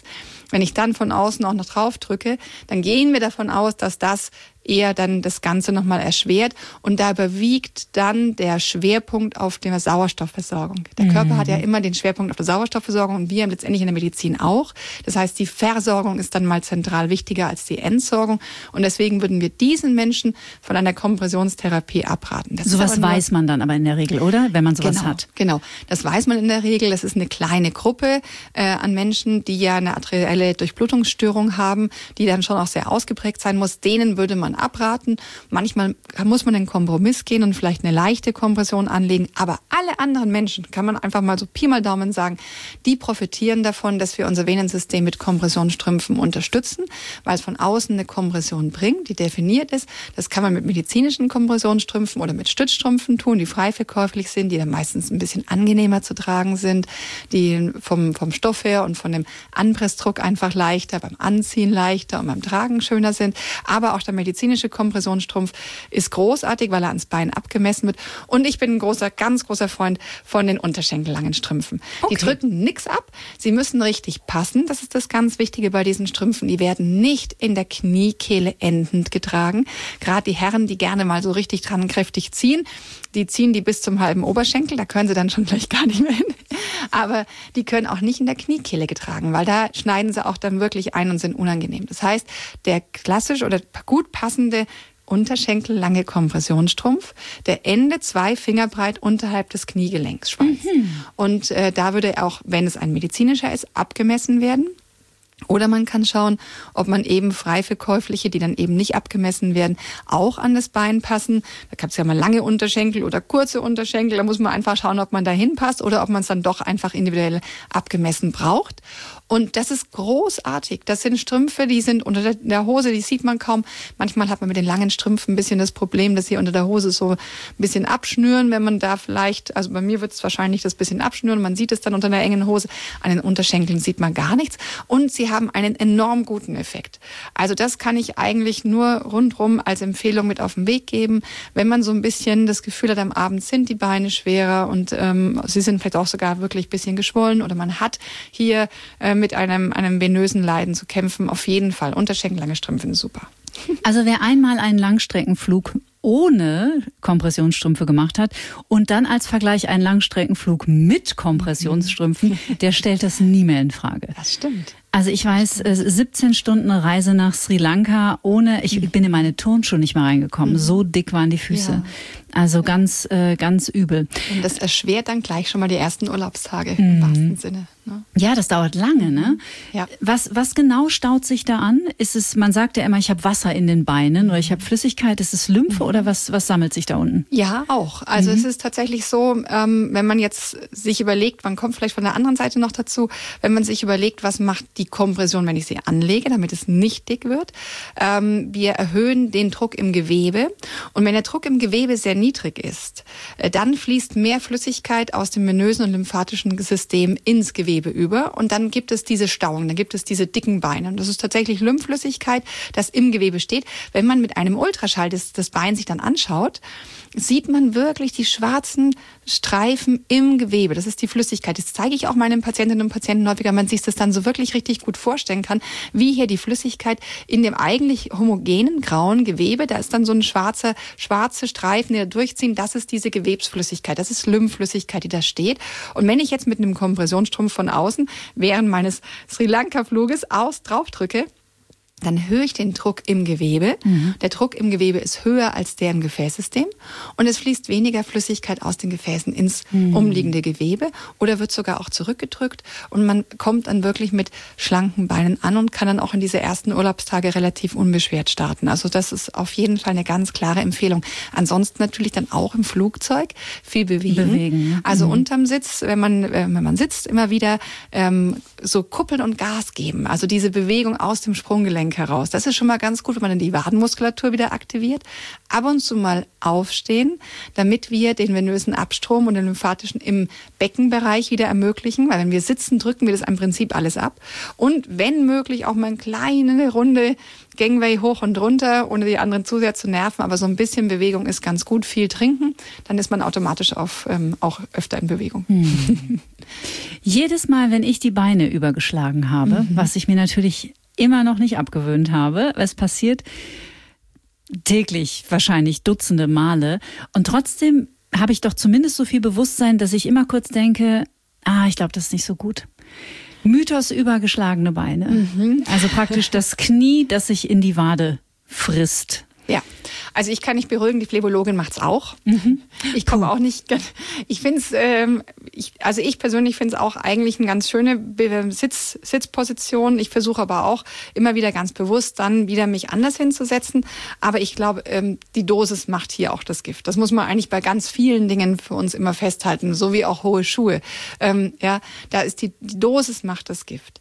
Wenn ich dann von außen auch noch drauf drücke, dann gehen wir davon aus, dass das eher dann das Ganze nochmal erschwert. Und da überwiegt dann der Schwerpunkt auf der Sauerstoffversorgung. Der Körper hat ja immer den Schwerpunkt auf der Sauerstoffversorgung und wir letztendlich in der Medizin auch. Das heißt, die Versorgung ist dann mal zentral wichtiger als die Entsorgung. Und deswegen würden wir diesen Menschen von einer Kompressionstherapie abraten.
Sowas weiß man dann aber in der Regel, oder? Wenn man sowas hat.
Genau, das weiß man in der Regel. Das ist eine kleine Gruppe an Menschen, die ja eine arterielle Durchblutungsstörung haben, die dann schon auch sehr ausgeprägt sein muss. Denen würde man abraten. Manchmal muss man einen Kompromiss gehen und vielleicht eine leichte Kompression anlegen. Aber alle anderen Menschen, kann man einfach mal so Pi mal Daumen sagen, die profitieren davon, dass wir unser Venensystem mit Kompressionsstrümpfen unterstützen, weil es von außen eine Kompression bringt, die definiert ist. Das kann man mit medizinischen Kompressionsstrümpfen oder mit Stützstrümpfen tun, die frei verkäuflich sind, die dann meistens ein bisschen angenehmer zu tragen sind, die vom Stoff her und von dem Anpressdruck einfach leichter, beim Anziehen leichter und beim Tragen schöner sind. Aber auch der medizinische Kompressionsstrumpf ist großartig, weil er ans Bein abgemessen wird. Und ich bin ein ganz großer Freund von den unterschenkellangen Strümpfen. Okay. Die drücken nichts ab. Sie müssen richtig passen. Das ist das ganz Wichtige bei diesen Strümpfen. Die werden nicht in der Kniekehle endend getragen. Gerade die Herren, die gerne mal so richtig dran kräftig ziehen, die ziehen die bis zum halben Oberschenkel. Da können sie dann schon gleich gar nicht mehr hin. Aber die können auch nicht in der Kniekehle getragen, weil da schneiden sie auch dann wirklich ein und sind unangenehm. Das heißt, der klassisch oder gut passende unterschenkellange Kompressionsstrumpf, der endet 2 Finger breit unterhalb des Kniegelenks schweißt. Und da würde auch, wenn es ein medizinischer ist, abgemessen werden. Oder man kann schauen, ob man eben frei verkäufliche, die dann eben nicht abgemessen werden, auch an das Bein passen. Da gab es ja mal lange Unterschenkel oder kurze Unterschenkel. Da muss man einfach schauen, ob man da hinpasst oder ob man es dann doch einfach individuell abgemessen braucht. Und das ist großartig. Das sind Strümpfe, die sind unter der Hose, die sieht man kaum. Manchmal hat man mit den langen Strümpfen ein bisschen das Problem, dass sie unter der Hose so ein bisschen abschnüren, wenn man da vielleicht, also bei mir wird es wahrscheinlich das bisschen abschnüren. Man sieht es dann unter einer engen Hose. An den Unterschenkeln sieht man gar nichts. Und sie haben einen enorm guten Effekt. Also das kann ich eigentlich nur rundrum als Empfehlung mit auf den Weg geben. Wenn man so ein bisschen das Gefühl hat, am Abend sind die Beine schwerer und sie sind vielleicht auch sogar wirklich ein bisschen geschwollen oder man hat hier mit einem venösen Leiden zu kämpfen, auf jeden Fall. Unterschenkellange Strümpfe sind super.
Also wer einmal einen Langstreckenflug ohne Kompressionsstrümpfe gemacht hat und dann als Vergleich einen Langstreckenflug mit Kompressionsstrümpfen, der stellt das nie mehr in Frage.
Das stimmt.
Also ich weiß, 17 Stunden Reise nach Sri Lanka ohne, ich bin in meine Turnschuhe nicht mehr reingekommen. So dick waren die Füße. Ja. Also ganz übel.
Und das erschwert dann gleich schon mal die ersten Urlaubstage im wahrsten Sinne. Ne?
Ja, das dauert lange, ne?
Ja.
Was genau staut sich da an? Ist es, man sagt ja immer, ich habe Wasser in den Beinen oder ich habe Flüssigkeit. Ist es Lymphe oder was sammelt sich da unten?
Ja, auch. Also es ist tatsächlich so, wenn man jetzt sich überlegt, man kommt vielleicht von der anderen Seite noch dazu, wenn man sich überlegt, was macht die Kompression, wenn ich sie anlege, damit es nicht dick wird. Wir erhöhen den Druck im Gewebe. Und wenn der Druck im Gewebe sehr niedrig ist, dann fließt mehr Flüssigkeit aus dem venösen und lymphatischen System ins Gewebe über. Und dann gibt es diese Stauung, dann gibt es diese dicken Beine. Und das ist tatsächlich Lymphflüssigkeit, das im Gewebe steht. Wenn man mit einem Ultraschall das Bein sich dann anschaut, sieht man wirklich die schwarzen Streifen im Gewebe. Das ist die Flüssigkeit. Das zeige ich auch meinen Patientinnen und Patienten häufiger. Man sich das dann so wirklich richtig gut vorstellen kann, wie hier die Flüssigkeit in dem eigentlich homogenen grauen Gewebe, da ist dann so ein schwarze Streifen, die da durchziehen. Das ist diese Gewebsflüssigkeit. Das ist Lymphflüssigkeit, die da steht. Und wenn ich jetzt mit einem Kompressionsstrumpf von außen während meines Sri Lanka-Fluges drauf drücke, dann höre ich den Druck im Gewebe. Der Druck im Gewebe ist höher als der im Gefäßsystem und es fließt weniger Flüssigkeit aus den Gefäßen ins umliegende Gewebe oder wird sogar auch zurückgedrückt und man kommt dann wirklich mit schlanken Beinen an und kann dann auch in diese ersten Urlaubstage relativ unbeschwert starten. Also das ist auf jeden Fall eine ganz klare Empfehlung. Ansonsten natürlich dann auch im Flugzeug viel bewegen. Also unterm Sitz, wenn man sitzt, immer wieder so kuppeln und Gas geben. Also diese Bewegung aus dem Sprunggelenk Gelenk heraus. Das ist schon mal ganz gut, wenn man dann die Wadenmuskulatur wieder aktiviert. Ab und zu mal aufstehen, damit wir den venösen Abstrom und den lymphatischen im Beckenbereich wieder ermöglichen, weil wenn wir sitzen, drücken wir das im Prinzip alles ab. Und wenn möglich auch mal eine kleine Runde Gangway hoch und runter, ohne die anderen zu sehr zu nerven, aber so ein bisschen Bewegung ist ganz gut, viel trinken, dann ist man automatisch auch öfter in Bewegung.
Jedes Mal, wenn ich die Beine übergeschlagen habe, was ich mir natürlich immer noch nicht abgewöhnt habe, es passiert täglich wahrscheinlich Dutzende Male und trotzdem habe ich doch zumindest so viel Bewusstsein, dass ich immer kurz denke, ich glaube, das ist nicht so gut. Mythos übergeschlagene Beine. Also praktisch das Knie, das sich in die Wade frisst.
Ja, also ich kann nicht beruhigen, die Phlebologin macht's auch. Ich komme auch nicht, ich finde es, ich persönlich finde es auch eigentlich eine ganz schöne Sitzposition. Ich versuche aber auch immer wieder ganz bewusst dann wieder mich anders hinzusetzen. Aber ich glaube, die Dosis macht hier auch das Gift. Das muss man eigentlich bei ganz vielen Dingen für uns immer festhalten, so wie auch hohe Schuhe. Da ist die Dosis macht das Gift.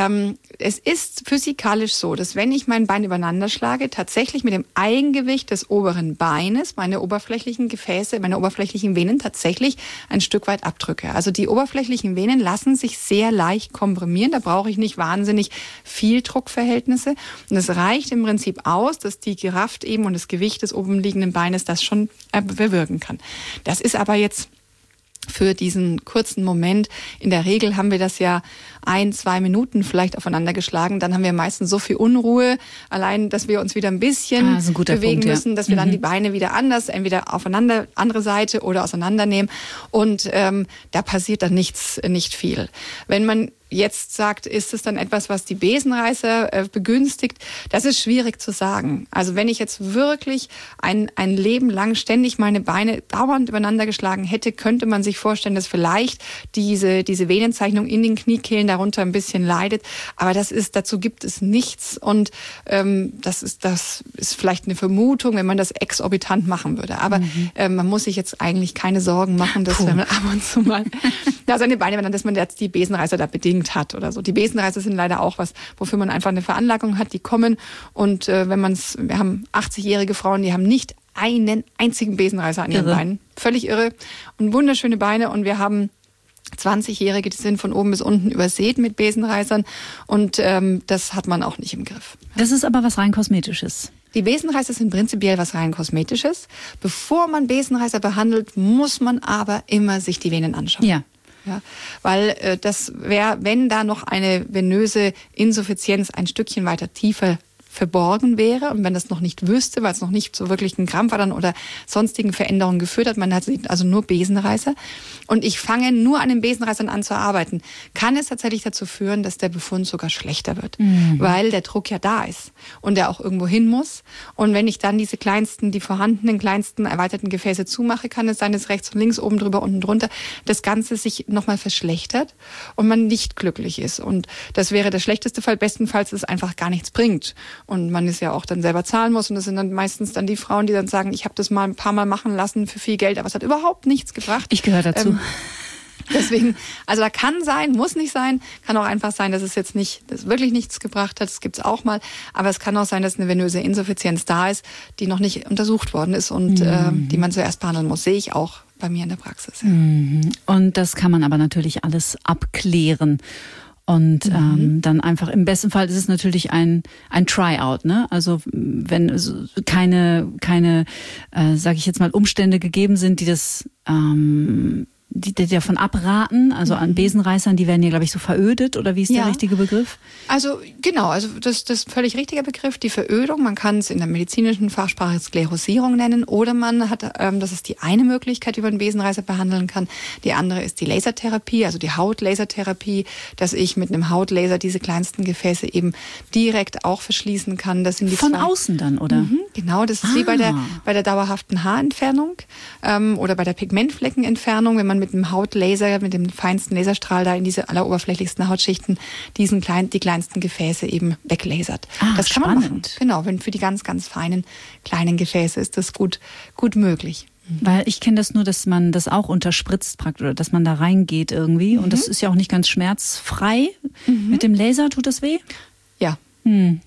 Es ist physikalisch so, dass wenn ich mein Bein übereinander schlage, tatsächlich mit dem Eigengewicht des oberen Beines meine oberflächlichen Gefäße, meine oberflächlichen Venen tatsächlich ein Stück weit abdrücke. Also die oberflächlichen Venen lassen sich sehr leicht komprimieren. Da brauche ich nicht wahnsinnig viel Druckverhältnisse. Und es reicht im Prinzip aus, dass die Kraft eben und das Gewicht des oben liegenden Beines das schon bewirken kann. Das ist aber jetzt für diesen kurzen Moment. In der Regel haben wir das ja 1-2 Minuten vielleicht aufeinander geschlagen. Dann haben wir meistens so viel Unruhe, allein, dass wir uns wieder ein bisschen bewegen müssen, dass wir dann die Beine wieder anders, entweder aufeinander, andere Seite oder auseinandernehmen. Und da passiert dann nicht viel. Wenn man jetzt sagt, ist es dann etwas, was die Besenreißer begünstigt? Das ist schwierig zu sagen. Also wenn ich jetzt wirklich ein Leben lang ständig meine Beine dauernd übereinander geschlagen hätte, könnte man sich vorstellen, dass vielleicht diese Venenzeichnung in den Kniekehlen darunter ein bisschen leidet. Aber dazu gibt es nichts. Und das ist vielleicht eine Vermutung, wenn man das exorbitant machen würde. Aber man muss sich jetzt eigentlich keine Sorgen machen, dass wenn man ab und zu mal seine Beine, dass man jetzt die Besenreißer da bedingt hat oder so. Die Besenreißer sind leider auch was, wofür man einfach eine Veranlagung hat, die kommen und wir haben 80-jährige Frauen, die haben nicht einen einzigen Besenreißer an ihren Beinen. Völlig irre und wunderschöne Beine und wir haben 20-Jährige, die sind von oben bis unten übersät mit Besenreißern und das hat man auch nicht im Griff.
Das ist aber was rein Kosmetisches.
Die Besenreißer sind prinzipiell was rein Kosmetisches. Bevor man Besenreißer behandelt, muss man aber immer sich die Venen anschauen.
Ja.
Ja, weil das wäre, wenn da noch eine venöse Insuffizienz ein Stückchen weiter tiefer verborgen wäre und wenn das noch nicht wüsste, weil es noch nicht so wirklich einen Krampfadern oder sonstigen Veränderungen geführt hat, man hat also nur Besenreißer und ich fange nur an den Besenreißern an zu arbeiten, kann es tatsächlich dazu führen, dass der Befund sogar schlechter wird, weil der Druck ja da ist und der auch irgendwo hin muss und wenn ich dann die vorhandenen kleinsten erweiterten Gefäße zumache, kann es sein, dass rechts und links, oben drüber, unten drunter das Ganze sich nochmal verschlechtert und man nicht glücklich ist und das wäre der schlechteste Fall, bestenfalls es einfach gar nichts bringt. Und man es ja auch dann selber zahlen muss. Und das sind dann meistens dann die Frauen, die dann sagen, ich habe das mal ein paar Mal machen lassen für viel Geld, aber es hat überhaupt nichts gebracht.
Ich gehöre dazu.
Deswegen, also da kann sein, muss nicht sein, kann auch einfach sein, dass es jetzt wirklich nichts gebracht hat. Das gibt's auch mal. Aber es kann auch sein, dass eine venöse Insuffizienz da ist, die noch nicht untersucht worden ist und die man zuerst behandeln muss. Sehe ich auch bei mir in der Praxis. Ja.
Und das kann man aber natürlich alles abklären. Und dann einfach, im besten Fall ist es natürlich ein Tryout, ne? Also wenn keine sage ich jetzt mal, Umstände gegeben sind, die das die davon abraten, also an Besenreißern, die werden ja, glaube ich, so verödet, oder wie ist der richtige Begriff?
Also genau, das ist völlig richtiger Begriff, die Verödung. Man kann es in der medizinischen Fachsprache Sklerosierung nennen oder man hat, das ist die eine Möglichkeit, wie man Besenreißer behandeln kann. Die andere ist die Lasertherapie, also die Hautlasertherapie, dass ich mit einem Hautlaser diese kleinsten Gefäße eben direkt auch verschließen kann. Das sind die
von außen dann, oder?
Genau, das ist wie bei der dauerhaften Haarentfernung oder bei der Pigmentfleckenentfernung, wenn man mit dem Hautlaser, mit dem feinsten Laserstrahl da in diese alleroberflächlichsten Hautschichten die kleinsten Gefäße eben weglasert. Das kann man machen. Genau, für die ganz, ganz feinen kleinen Gefäße ist das gut möglich.
Weil ich kenne das nur, dass man das auch unterspritzt praktisch, oder dass man da reingeht irgendwie. Und das ist ja auch nicht ganz schmerzfrei. Mit dem Laser tut das weh?
Ja. Ja.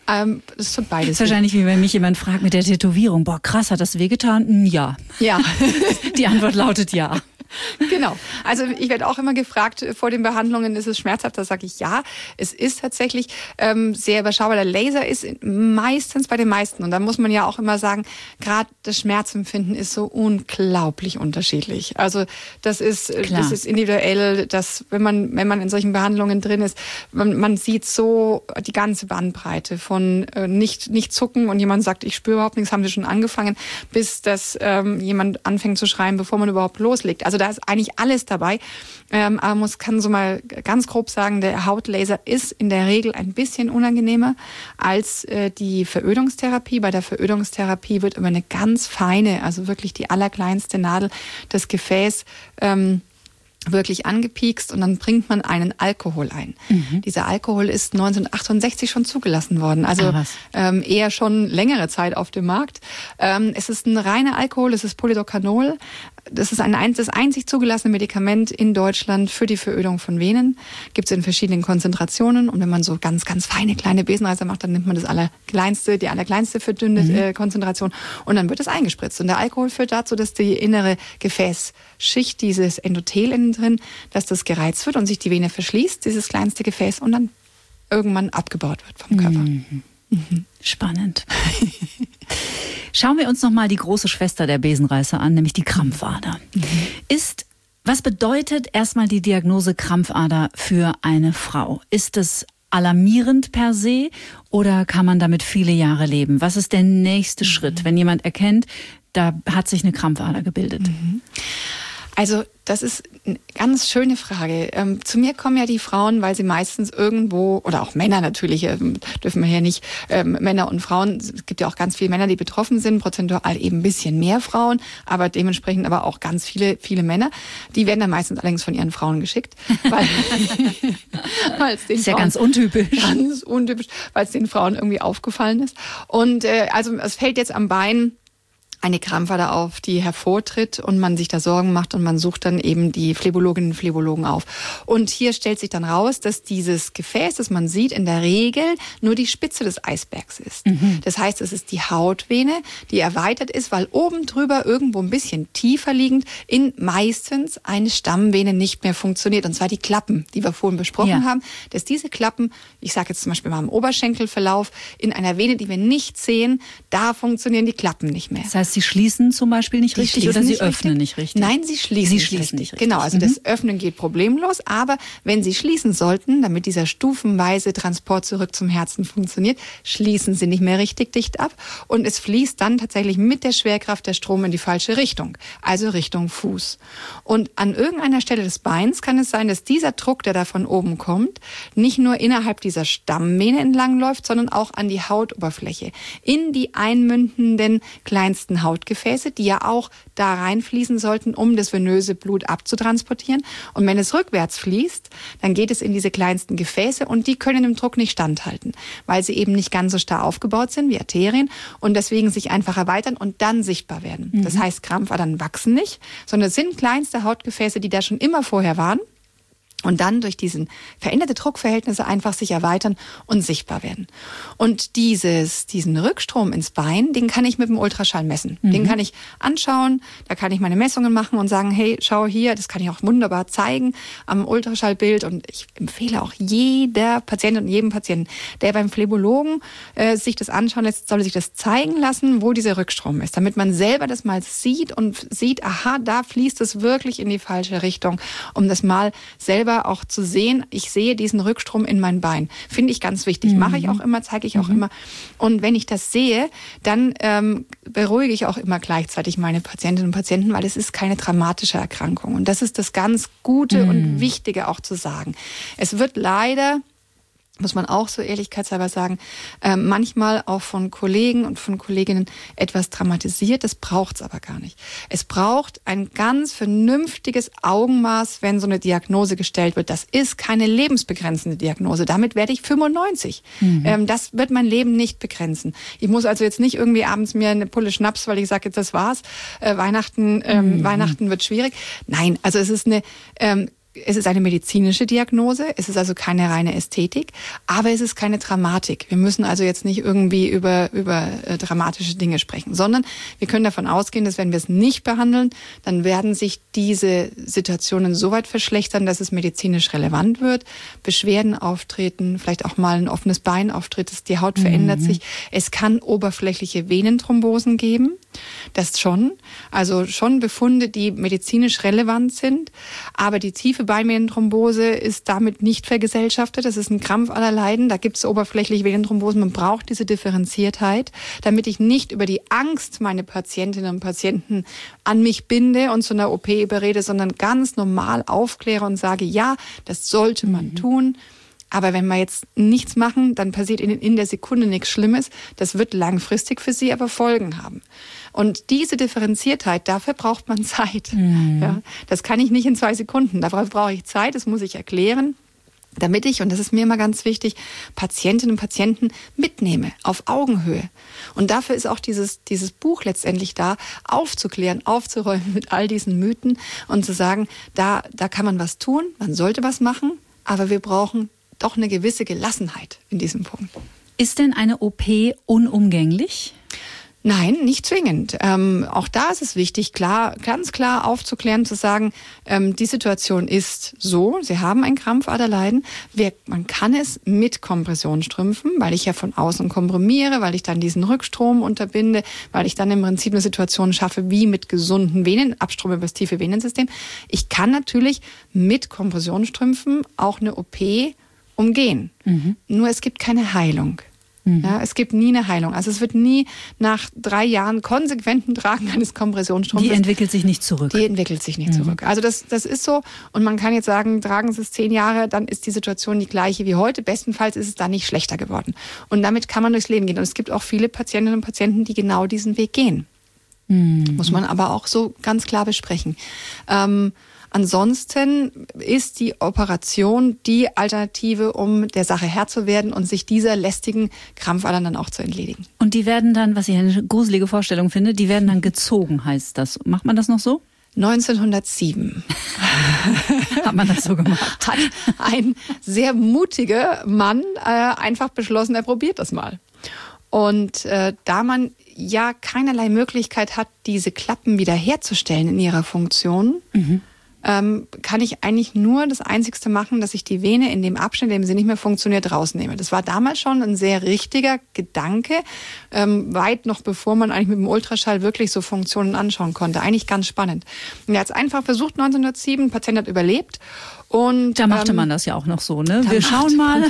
Das tut beides.
Das ist wahrscheinlich wie wenn mich jemand fragt mit der Tätowierung, boah krass, hat das wehgetan? Ja.
Ja.
Die Antwort lautet ja.
Genau. Also ich werde auch immer gefragt vor den Behandlungen, ist es schmerzhaft? Da sage ich ja. Es ist tatsächlich sehr überschaubar. Der Laser ist meistens bei den meisten. Und da muss man ja auch immer sagen, gerade das Schmerzempfinden ist so unglaublich unterschiedlich. Also das ist individuell, dass wenn man in solchen Behandlungen drin ist, man sieht so die ganze Bandbreite von nicht zucken und jemand sagt, ich spüre überhaupt nichts, haben sie schon angefangen, bis dass jemand anfängt zu schreien, bevor man überhaupt loslegt. Also da ist eigentlich alles dabei. Aber man kann so mal ganz grob sagen, der Hautlaser ist in der Regel ein bisschen unangenehmer als die Verödungstherapie. Bei der Verödungstherapie wird über eine ganz feine, also wirklich die allerkleinste Nadel, das Gefäß wirklich angepiekst und dann bringt man einen Alkohol ein. Dieser Alkohol ist 1968 schon zugelassen worden, also eher schon längere Zeit auf dem Markt. Es ist ein reiner Alkohol, es ist Polydocanol. Das ist das einzig zugelassene Medikament in Deutschland für die Verödung von Venen. Gibt es in verschiedenen Konzentrationen. Und wenn man so ganz, ganz feine kleine Besenreißer macht, dann nimmt man die allerkleinste verdünnte Konzentration und dann wird es eingespritzt. Und der Alkohol führt dazu, dass die innere Gefäßschicht, dieses Endothel innen drin, dass das gereizt wird und sich die Vene verschließt, dieses kleinste Gefäß, und dann irgendwann abgebaut wird vom Körper.
Spannend. Schauen wir uns nochmal die große Schwester der Besenreißer an, nämlich die Krampfader. Was bedeutet erstmal die Diagnose Krampfader für eine Frau? Ist es alarmierend per se oder kann man damit viele Jahre leben? Was ist der nächste Schritt, wenn jemand erkennt, da hat sich eine Krampfader gebildet?
Also das ist eine ganz schöne Frage. Zu mir kommen ja die Frauen, weil sie meistens irgendwo, oder auch Männer natürlich, dürfen wir hier nicht, Männer und Frauen, es gibt ja auch ganz viele Männer, die betroffen sind, prozentual eben ein bisschen mehr Frauen, aber dementsprechend aber auch ganz viele Männer. Die werden dann meistens allerdings von ihren Frauen geschickt. Weil es den
ist ja
Frauen
ganz untypisch.
Ganz untypisch, weil es den Frauen irgendwie aufgefallen ist. Und also es fällt jetzt am Bein eine Krampfader auf, die hervortritt und man sich da Sorgen macht und man sucht dann eben die Phlebologinnen und Phlebologen auf. Und hier stellt sich dann raus, dass dieses Gefäß, das man sieht, in der Regel nur die Spitze des Eisbergs ist. Das heißt, es ist die Hautvene, die erweitert ist, weil oben drüber irgendwo ein bisschen tiefer liegend meistens eine Stammvene nicht mehr funktioniert. Und zwar die Klappen, die wir vorhin besprochen haben, dass diese Klappen, ich sage jetzt zum Beispiel mal im Oberschenkelverlauf, in einer Vene, die wir nicht sehen, da funktionieren die Klappen nicht mehr.
Das heißt, sie schließen zum Beispiel nicht richtig oder sie öffnen nicht richtig?
Nein, sie schließen nicht richtig. Genau, also das Öffnen geht problemlos, aber wenn sie schließen sollten, damit dieser stufenweise Transport zurück zum Herzen funktioniert, schließen sie nicht mehr richtig dicht ab und es fließt dann tatsächlich mit der Schwerkraft der Strom in die falsche Richtung, also Richtung Fuß. Und an irgendeiner Stelle des Beins kann es sein, dass dieser Druck, der da von oben kommt, nicht nur innerhalb dieser Stammvene entlang läuft, sondern auch an die Hautoberfläche, in die einmündenden kleinsten Hautgefäße, die ja auch da reinfließen sollten, um das venöse Blut abzutransportieren. Und wenn es rückwärts fließt, dann geht es in diese kleinsten Gefäße und die können dem Druck nicht standhalten, weil sie eben nicht ganz so starr aufgebaut sind wie Arterien und deswegen sich einfach erweitern und dann sichtbar werden. Das heißt, Krampfadern wachsen nicht, sondern es sind kleinste Hautgefäße, die da schon immer vorher waren. Und dann durch diesen veränderte Druckverhältnisse einfach sich erweitern und sichtbar werden. Und diesen Rückstrom ins Bein, den kann ich mit dem Ultraschall messen. Den kann ich anschauen, da kann ich meine Messungen machen und sagen, hey, schau hier, das kann ich auch wunderbar zeigen am Ultraschallbild. Und ich empfehle auch jeder Patientin und jedem Patienten, der beim Phlebologen sich das anschauen lässt, soll sich das zeigen lassen, wo dieser Rückstrom ist, damit man selber das mal sieht und sieht, aha, da fließt es wirklich in die falsche Richtung, um das mal selber auch zu sehen, ich sehe diesen Rückstrom in mein Bein. Finde ich ganz wichtig. Mache ich auch immer, zeige ich auch immer. Und wenn ich das sehe, dann beruhige ich auch immer gleichzeitig meine Patientinnen und Patienten, weil es ist keine dramatische Erkrankung. Und das ist das ganz Gute und Wichtige auch zu sagen. Es wird leider, muss man auch so ehrlichkeitshalber sagen, manchmal auch von Kollegen und von Kolleginnen etwas dramatisiert. Das braucht's aber gar nicht. Es braucht ein ganz vernünftiges Augenmaß, wenn so eine Diagnose gestellt wird. Das ist keine lebensbegrenzende Diagnose. Damit werde ich 95. Das wird mein Leben nicht begrenzen. Ich muss also jetzt nicht irgendwie abends mir eine Pulle Schnaps, weil ich sage, jetzt das war's. Weihnachten wird schwierig. Nein, also es ist eine es ist eine medizinische Diagnose, es ist also keine reine Ästhetik, aber es ist keine Dramatik. Wir müssen also jetzt nicht irgendwie über dramatische Dinge sprechen, sondern wir können davon ausgehen, dass wenn wir es nicht behandeln, dann werden sich diese Situationen so weit verschlechtern, dass es medizinisch relevant wird, Beschwerden auftreten, vielleicht auch mal ein offenes Bein auftritt, die Haut verändert sich. Es kann oberflächliche Venenthrombosen geben, das schon, also schon Befunde, die medizinisch relevant sind, aber die tiefe Beinvenenthrombose ist damit nicht vergesellschaftet. Das ist ein Krampfaderleiden. Da gibt es oberflächliche Venenthrombosen. Man braucht diese Differenziertheit, damit ich nicht über die Angst meine Patientinnen und Patienten an mich binde und zu einer OP überrede, sondern ganz normal aufkläre und sage, ja, das sollte man tun. Aber wenn wir jetzt nichts machen, dann passiert in der Sekunde nichts Schlimmes. Das wird langfristig für Sie aber Folgen haben. Und diese Differenziertheit, dafür braucht man Zeit. Ja, das kann ich nicht in 2 Sekunden. Dafür brauche ich Zeit, das muss ich erklären, damit ich, und das ist mir immer ganz wichtig, Patientinnen und Patienten mitnehme, auf Augenhöhe. Und dafür ist auch dieses Buch letztendlich da, aufzuklären, aufzuräumen mit all diesen Mythen und zu sagen, da kann man was tun, man sollte was machen, aber wir brauchen doch eine gewisse Gelassenheit in diesem Punkt.
Ist denn eine OP unumgänglich?
Nein, nicht zwingend. Auch da ist es wichtig, ganz klar aufzuklären, zu sagen, die Situation ist so, Sie haben ein Krampfaderleiden. Man kann es mit Kompressionsstrümpfen, weil ich ja von außen komprimiere, weil ich dann diesen Rückstrom unterbinde, weil ich dann im Prinzip eine Situation schaffe, wie mit gesunden Venen, Abstrom über das tiefe Venensystem. Ich kann natürlich mit Kompressionsstrümpfen auch eine OP umgehen. Nur es gibt keine Heilung. Ja, es gibt nie eine Heilung. Also es wird nie nach 3 Jahren konsequenten Tragen eines Kompressionsstrumpfes.
Die entwickelt sich nicht zurück.
Zurück. Also das ist so. Und man kann jetzt sagen, tragen Sie es 10 Jahre, dann ist die Situation die gleiche wie heute. Bestenfalls ist es dann nicht schlechter geworden. Und damit kann man durchs Leben gehen. Und es gibt auch viele Patientinnen und Patienten, die genau diesen Weg gehen. Muss man aber auch so ganz klar besprechen. Ansonsten ist die Operation die Alternative, um der Sache Herr zu werden und sich dieser lästigen Krampfadern dann auch zu entledigen.
Und die werden dann, was ich eine gruselige Vorstellung finde, die werden dann gezogen, heißt das. Macht man das noch so?
1907
hat man das so gemacht.
Hat ein sehr mutiger Mann einfach beschlossen, er probiert das mal. Und da man ja keinerlei Möglichkeit hat, diese Klappen wiederherzustellen in ihrer Funktion, kann ich eigentlich nur das Einzigste machen, dass ich die Vene in dem Abschnitt, in dem sie nicht mehr funktioniert, rausnehme. Das war damals schon ein sehr richtiger Gedanke, weit noch bevor man eigentlich mit dem Ultraschall wirklich so Funktionen anschauen konnte. Eigentlich ganz spannend. Und er hat es einfach versucht, 1907, ein Patient hat überlebt. Und
da machte man das ja auch noch so, ne? Wir schauen mal,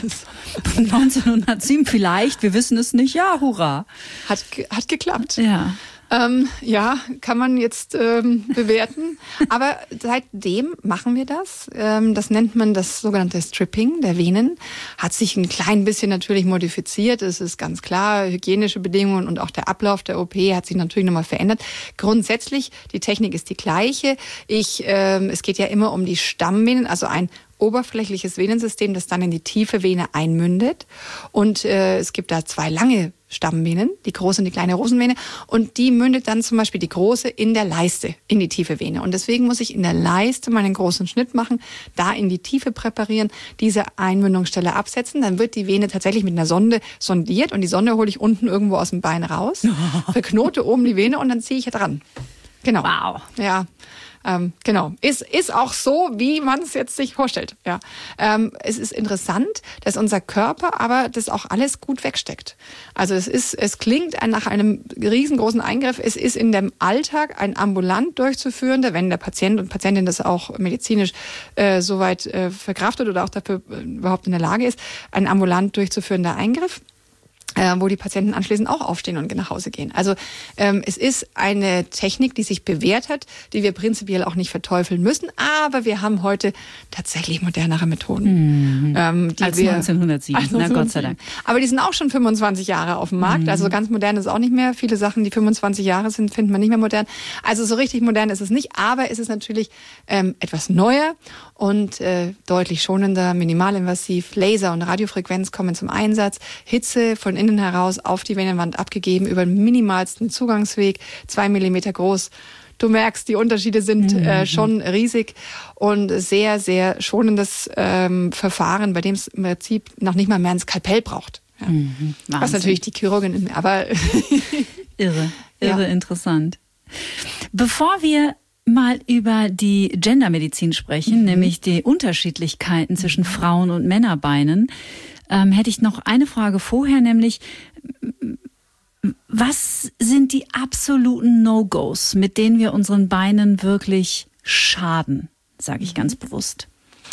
1907 vielleicht, wir wissen es nicht, ja, hurra.
Hat geklappt.
Ja.
Ja, kann man jetzt bewerten. Aber seitdem machen wir das. Das nennt man das sogenannte Stripping der Venen. Hat sich ein klein bisschen natürlich modifiziert. Es ist ganz klar, hygienische Bedingungen und auch der Ablauf der OP hat sich natürlich nochmal verändert. Grundsätzlich, die Technik ist die gleiche. Es geht ja immer um die Stammvenen, also ein oberflächliches Venensystem, das dann in die tiefe Vene einmündet. Und es gibt da 2 lange Stammvenen, die große und die kleine Rosenvene. Und die mündet dann zum Beispiel die große in der Leiste, in die tiefe Vene. Und deswegen muss ich in der Leiste meinen großen Schnitt machen, da in die Tiefe präparieren, diese Einmündungsstelle absetzen. Dann wird die Vene tatsächlich mit einer Sonde sondiert und die Sonde hole ich unten irgendwo aus dem Bein raus, verknote oben die Vene und dann ziehe ich dran. Genau.
Wow.
Ja. Genau. Ist auch so, wie man es jetzt sich vorstellt. Ja. Es ist interessant, dass unser Körper aber das auch alles gut wegsteckt. Also es klingt nach einem riesengroßen Eingriff. Es ist in dem Alltag ein ambulant durchzuführender, wenn der Patient und Patientin das auch medizinisch soweit verkraftet oder auch dafür überhaupt in der Lage ist, ein ambulant durchzuführender Eingriff, wo die Patienten anschließend auch aufstehen und nach Hause gehen. Also es ist eine Technik, die sich bewährt hat, die wir prinzipiell auch nicht verteufeln müssen, aber wir haben heute tatsächlich modernere Methoden.
Als 1907, na Gott sei Dank.
Aber die sind auch schon 25 Jahre auf dem Markt, also ganz modern ist es auch nicht mehr. Viele Sachen, die 25 Jahre sind, findet man nicht mehr modern. Also so richtig modern ist es nicht, aber es ist natürlich etwas neuer und deutlich schonender, minimalinvasiv. Laser und Radiofrequenz kommen zum Einsatz. Hitze von innen heraus auf die Venenwand abgegeben über den minimalsten Zugangsweg, 2 Millimeter groß, Du merkst, die Unterschiede sind schon riesig und sehr, sehr schonendes Verfahren, bei dem es im Prinzip noch nicht mal mehr ein Skalpell braucht. Ja. Was natürlich die Chirurgin, aber
irre interessant. Bevor wir mal über die Gendermedizin sprechen, nämlich die Unterschiedlichkeiten zwischen Frauen- und Männerbeinen, hätte ich noch eine Frage vorher, nämlich was sind die absoluten No-Gos, mit denen wir unseren Beinen wirklich schaden, sage ich ganz bewusst?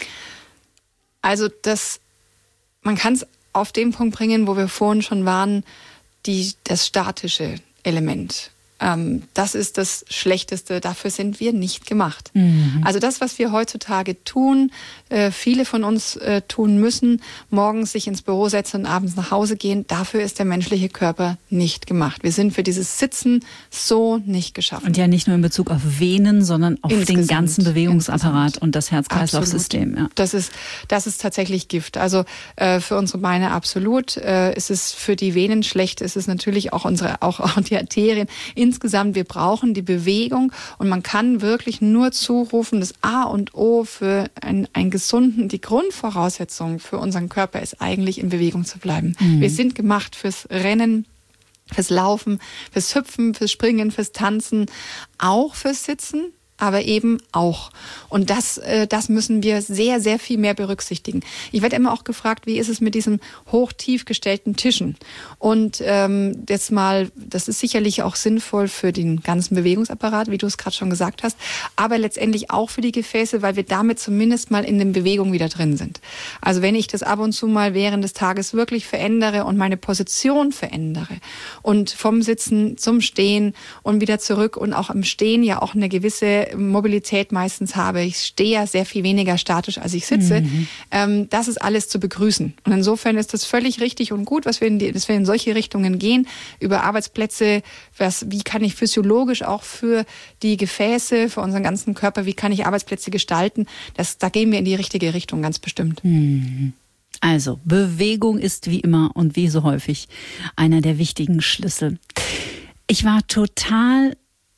Also man kann es auf den Punkt bringen, wo wir vorhin schon waren, das statische Element. Das ist das Schlechteste, dafür sind wir nicht gemacht. Also das, was wir heutzutage tun, viele von uns tun müssen, morgens sich ins Büro setzen und abends nach Hause gehen, dafür ist der menschliche Körper nicht gemacht. Wir sind für dieses Sitzen so nicht geschaffen.
Und ja nicht nur in Bezug auf Venen, sondern auf den ganzen Bewegungsapparat und das Herz-Kreislauf-System. Ja.
Das ist tatsächlich Gift. Also für unsere Beine absolut. Ist es für die Venen schlecht, ist es natürlich auch auch die Arterien. Insgesamt, wir brauchen die Bewegung und man kann wirklich nur zurufen, das A und O für einen gesunden, die Grundvoraussetzung für unseren Körper ist eigentlich in Bewegung zu bleiben. Wir sind gemacht fürs Rennen, fürs Laufen, fürs Hüpfen, fürs Springen, fürs Tanzen, auch fürs Sitzen. Aber eben auch. Und das müssen wir sehr, sehr viel mehr berücksichtigen. Ich werde immer auch gefragt, wie ist es mit diesen hoch-tief gestellten Tischen? Und das ist sicherlich auch sinnvoll für den ganzen Bewegungsapparat, wie du es gerade schon gesagt hast, aber letztendlich auch für die Gefäße, weil wir damit zumindest mal in der Bewegung wieder drin sind. Also wenn ich das ab und zu mal während des Tages wirklich verändere und meine Position verändere und vom Sitzen zum Stehen und wieder zurück und auch im Stehen ja auch eine gewisse Mobilität meistens habe. Ich stehe ja sehr viel weniger statisch, als ich sitze. Das ist alles zu begrüßen. Und insofern ist das völlig richtig und gut, dass wir in solche Richtungen gehen, über Arbeitsplätze, wie kann ich physiologisch auch für die Gefäße, für unseren ganzen Körper, wie kann ich Arbeitsplätze gestalten. Da gehen wir in die richtige Richtung, ganz bestimmt.
Also, Bewegung ist wie immer und wie so häufig einer der wichtigen Schlüssel. Ich war total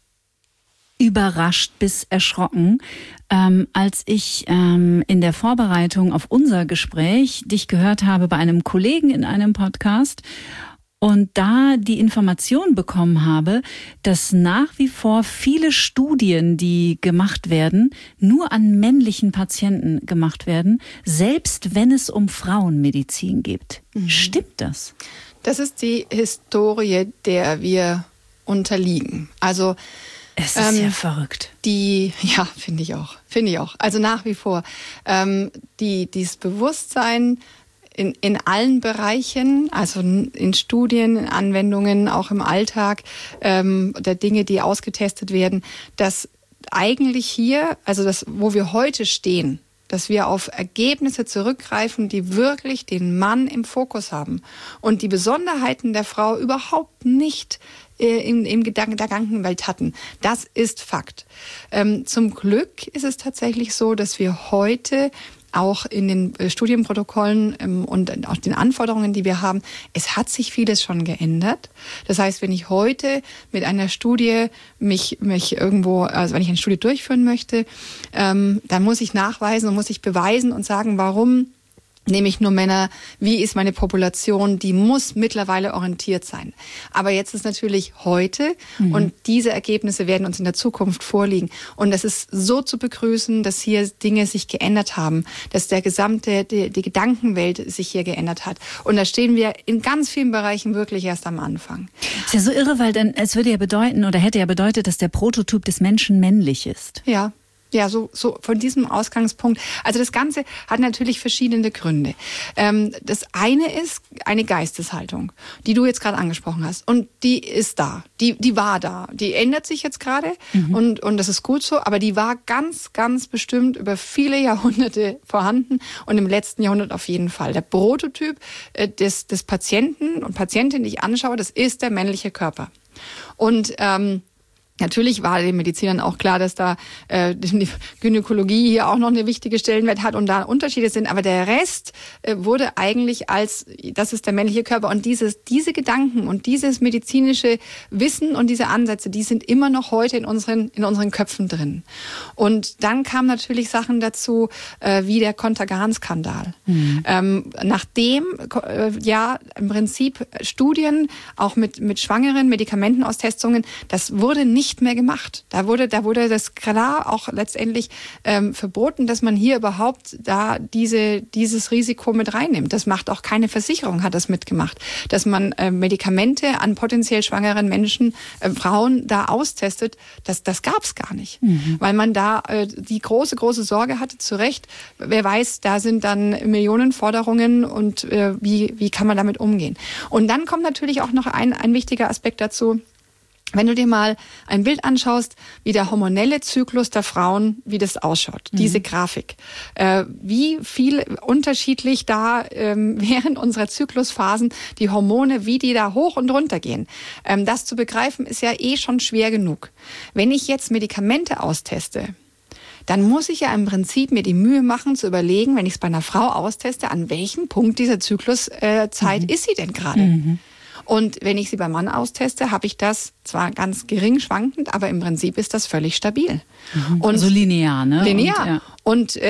überrascht bis erschrocken, als ich in der Vorbereitung auf unser Gespräch dich gehört habe bei einem Kollegen in einem Podcast und da die Information bekommen habe, dass nach wie vor viele Studien, die gemacht werden, nur an männlichen Patienten gemacht werden, selbst wenn es um Frauenmedizin geht. Stimmt das?
Das ist die Historie, der wir unterliegen. Also
es ist ja verrückt.
Ja, finde ich auch. Also nach wie vor. Dieses Bewusstsein in allen Bereichen, also in Studien, in Anwendungen, auch im Alltag, der Dinge, die ausgetestet werden, dass eigentlich hier, also das, wo wir heute stehen, dass wir auf Ergebnisse zurückgreifen, die wirklich den Mann im Fokus haben und die Besonderheiten der Frau überhaupt nicht im Gedankenwelt hatten. Das ist Fakt. Zum Glück ist es tatsächlich so, dass wir heute auch in den Studienprotokollen und auch den Anforderungen, die wir haben, es hat sich vieles schon geändert. Das heißt, wenn ich heute mit einer Studie wenn ich eine Studie durchführen möchte, dann muss ich nachweisen und muss ich beweisen und sagen, warum nehme ich nur Männer, wie ist meine Population, die muss mittlerweile orientiert sein. Aber jetzt ist natürlich heute und diese Ergebnisse werden uns in der Zukunft vorliegen. Und das ist so zu begrüßen, dass hier Dinge sich geändert haben, dass die Gedankenwelt sich hier geändert hat. Und da stehen wir in ganz vielen Bereichen wirklich erst am Anfang.
Ist ja so irre, weil dann es würde ja bedeuten oder hätte ja bedeutet, dass der Prototyp des Menschen männlich ist.
Ja, so von diesem Ausgangspunkt. Also das Ganze hat natürlich verschiedene Gründe. Das eine ist eine Geisteshaltung, die du jetzt gerade angesprochen hast. Und die ist da. Die war da. Die ändert sich jetzt gerade. Und das ist gut so. Aber die war ganz, ganz bestimmt über viele Jahrhunderte vorhanden. Und im letzten Jahrhundert auf jeden Fall. Der Prototyp des Patienten und Patientin, die ich anschaue, das ist der männliche Körper. Und Natürlich war den Medizinern auch klar, dass da die Gynäkologie hier auch noch eine wichtige Stellenwert hat und da Unterschiede sind. Aber der Rest wurde eigentlich als, das ist der männliche Körper. Und diese Gedanken und dieses medizinische Wissen und diese Ansätze, die sind immer noch heute in unseren Köpfen drin. Und dann kamen natürlich Sachen dazu, wie der Contergan-Skandal. Nachdem im Prinzip Studien auch mit Schwangeren, Medikamentenaustestungen, das wurde nicht mehr gemacht. Da wurde das klar auch letztendlich verboten, dass man hier überhaupt da dieses Risiko mit reinnimmt. Das macht auch keine Versicherung, hat das mitgemacht. Dass man Medikamente an potenziell schwangeren Menschen, Frauen da austestet, das gab es gar nicht. Weil man da die große Sorge hatte, zu Recht, wer weiß, da sind dann Millionen Forderungen und wie kann man damit umgehen. Und dann kommt natürlich auch noch ein wichtiger Aspekt dazu. Wenn du dir mal ein Bild anschaust, wie der hormonelle Zyklus der Frauen, wie das ausschaut, diese Grafik, wie viel unterschiedlich da während unserer Zyklusphasen die Hormone, wie die da hoch und runter gehen. Das zu begreifen ist ja schon schwer genug. Wenn ich jetzt Medikamente austeste, dann muss ich ja im Prinzip mir die Mühe machen, zu überlegen, wenn ich es bei einer Frau austeste, an welchem Punkt dieser Zykluszeit ist sie denn gerade? Und wenn ich sie beim Mann austeste, habe ich das zwar ganz gering schwankend, aber im Prinzip ist das völlig stabil.
Und also linear, ne?
Linear. Und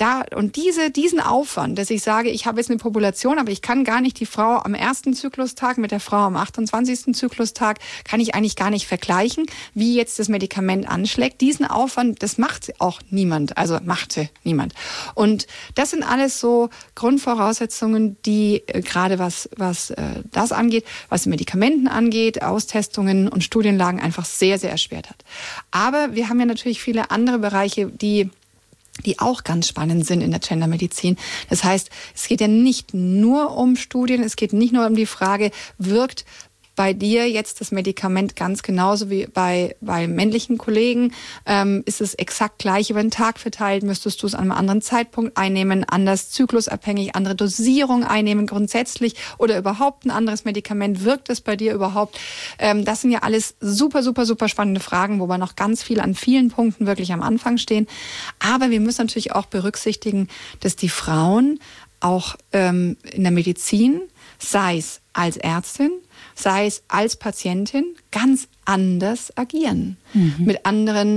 diesen Aufwand, dass ich sage, ich habe jetzt eine Population, aber ich kann gar nicht die Frau am 1. Zyklustag mit der Frau am 28. Zyklustag, kann ich eigentlich gar nicht vergleichen, wie jetzt das Medikament anschlägt. Diesen Aufwand, das macht auch niemand, also machte niemand. Und das sind alles so Grundvoraussetzungen, die gerade was das angeht, was Medikamenten angeht, Austestungen und Studienlagen einfach sehr, sehr erschwert hat. Aber wir haben ja natürlich viele andere Bereiche, die auch ganz spannend sind in der Gendermedizin. Das heißt, es geht ja nicht nur um Studien, es geht nicht nur um die Frage, wirkt bei dir jetzt das Medikament ganz genauso wie bei männlichen Kollegen? Ist es exakt gleich über den Tag verteilt? Müsstest du es an einem anderen Zeitpunkt einnehmen, anders zyklusabhängig, andere Dosierung einnehmen grundsätzlich oder überhaupt ein anderes Medikament? Wirkt es bei dir überhaupt? Das sind ja alles super, super, super spannende Fragen, wo wir noch ganz viel an vielen Punkten wirklich am Anfang stehen. Aber wir müssen natürlich auch berücksichtigen, dass die Frauen auch in der Medizin, sei es als Ärztin, sei es als Patientin, ganz anders agieren, mit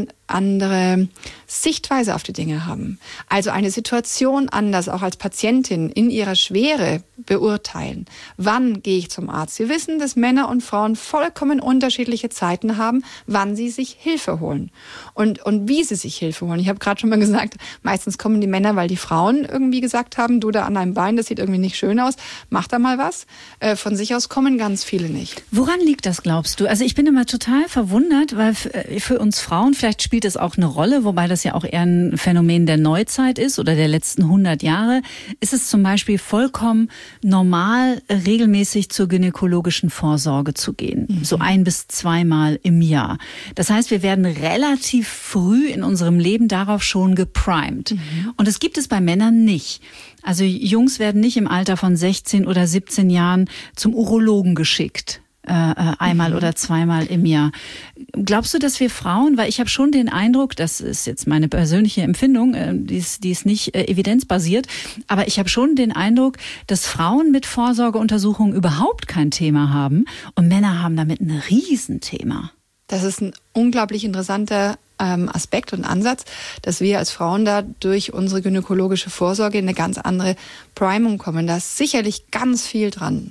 andere Sichtweise auf die Dinge haben. Also eine Situation anders auch als Patientin in ihrer Schwere beurteilen. Wann gehe ich zum Arzt? Wir wissen, dass Männer und Frauen vollkommen unterschiedliche Zeiten haben, wann sie sich Hilfe holen und wie sie sich Hilfe holen. Ich habe gerade schon mal gesagt, meistens kommen die Männer, weil die Frauen irgendwie gesagt haben, du da an deinem Bein, das sieht irgendwie nicht schön aus, mach da mal was. Von sich aus kommen ganz viele nicht.
Woran liegt das, glaubst du? Also ich bin immer total verwundert, weil für uns Frauen, vielleicht spielt es auch eine Rolle, wobei das ja auch eher ein Phänomen der Neuzeit ist oder der letzten 100 Jahre, ist es zum Beispiel vollkommen normal, regelmäßig zur gynäkologischen Vorsorge zu gehen. So 1 bis 2 Mal im Jahr. Das heißt, wir werden relativ früh in unserem Leben darauf schon geprimed. Und das gibt es bei Männern nicht. Also Jungs werden nicht im Alter von 16 oder 17 Jahren zum Urologen geschickt. Einmal oder 2-mal im Jahr. Glaubst du, dass wir Frauen, weil ich habe schon den Eindruck, das ist jetzt meine persönliche Empfindung, die ist nicht evidenzbasiert, aber ich habe schon den Eindruck, dass Frauen mit Vorsorgeuntersuchungen überhaupt kein Thema haben und Männer haben damit ein Riesenthema.
Das ist ein unglaublich interessanter Aspekt und Ansatz, dass wir als Frauen da durch unsere gynäkologische Vorsorge in eine ganz andere Primung kommen. Da ist sicherlich ganz viel dran.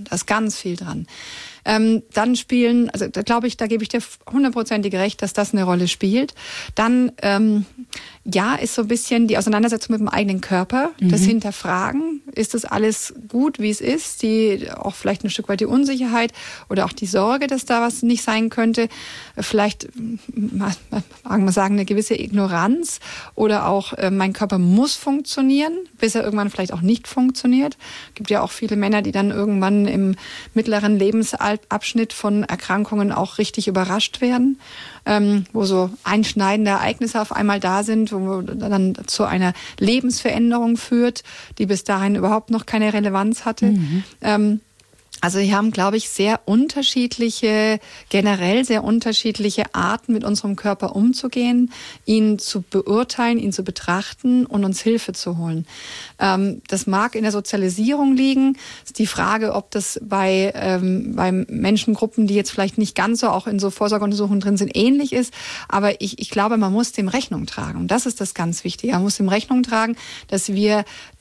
Dann spielen, also da glaube ich, da gebe ich dir 100%ig recht, dass das eine Rolle spielt. Dann, ist so ein bisschen die Auseinandersetzung mit dem eigenen Körper, das Hinterfragen, ist das alles gut, wie es ist, auch vielleicht ein Stück weit die Unsicherheit oder auch die Sorge, dass da was nicht sein könnte, vielleicht, sagen, eine gewisse Ignoranz oder auch mein Körper muss funktionieren, bis er irgendwann vielleicht auch nicht funktioniert. Es gibt ja auch viele Männer, die dann irgendwann im mittleren Lebensabschnitt von Erkrankungen auch richtig überrascht werden, wo so einschneidende Ereignisse auf einmal da sind, wo dann zu einer Lebensveränderung führt, die bis dahin überhaupt noch keine Relevanz hatte. Also wir haben, glaube ich, generell sehr unterschiedliche Arten, mit unserem Körper umzugehen, ihn zu beurteilen, ihn zu betrachten und uns Hilfe zu holen. Das mag in der Sozialisierung liegen. Es ist die Frage, ob das bei Menschengruppen, die jetzt vielleicht nicht ganz so auch in so Vorsorgeuntersuchungen drin sind, ähnlich ist. Aber ich glaube, man muss dem Rechnung tragen. Und das ist das ganz Wichtige. Man muss dem Rechnung tragen, dass wir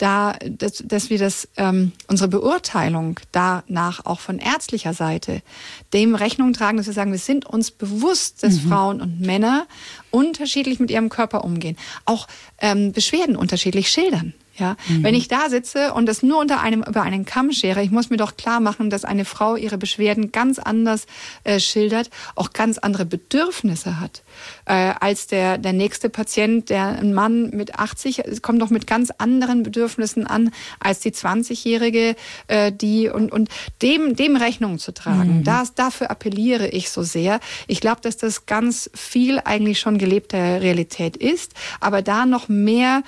unsere Beurteilung danach auch von ärztlicher Seite dem Rechnung tragen, dass wir sagen, wir sind uns bewusst, dass Frauen und Männer unterschiedlich mit ihrem Körper umgehen. Auch Beschwerden unterschiedlich schildern. Ja, wenn ich da sitze und das nur über einen Kamm schere, ich muss mir doch klar machen, dass eine Frau ihre Beschwerden ganz anders schildert, auch ganz andere Bedürfnisse hat als der nächste Patient, ein Mann mit 80, kommt doch mit ganz anderen Bedürfnissen an als die 20-Jährige, und dem Rechnung zu tragen. Dafür appelliere ich so sehr. Ich glaube, dass das ganz viel eigentlich schon gelebte Realität ist, aber da noch mehr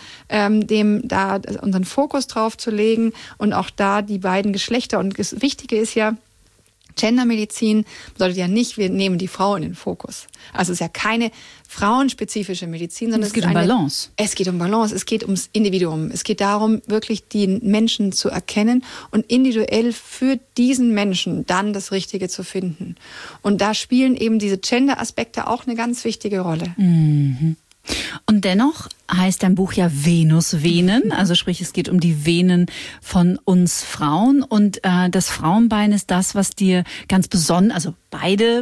unseren Fokus drauf zu legen und auch da die beiden Geschlechter. Und das Wichtige ist ja, Gendermedizin bedeutet ja nicht, wir nehmen die Frau in den Fokus. Also es ist ja keine frauenspezifische Medizin, sondern
es geht um Balance.
Es geht um Balance, es geht ums Individuum. Es geht darum, wirklich den Menschen zu erkennen und individuell für diesen Menschen dann das Richtige zu finden. Und da spielen eben diese Gender-Aspekte auch eine ganz wichtige Rolle.
Mhm. Und dennoch heißt dein Buch ja Venusvenen, also sprich, es geht um die Venen von uns Frauen und das Frauenbein ist das, was dir ganz besonders, also beide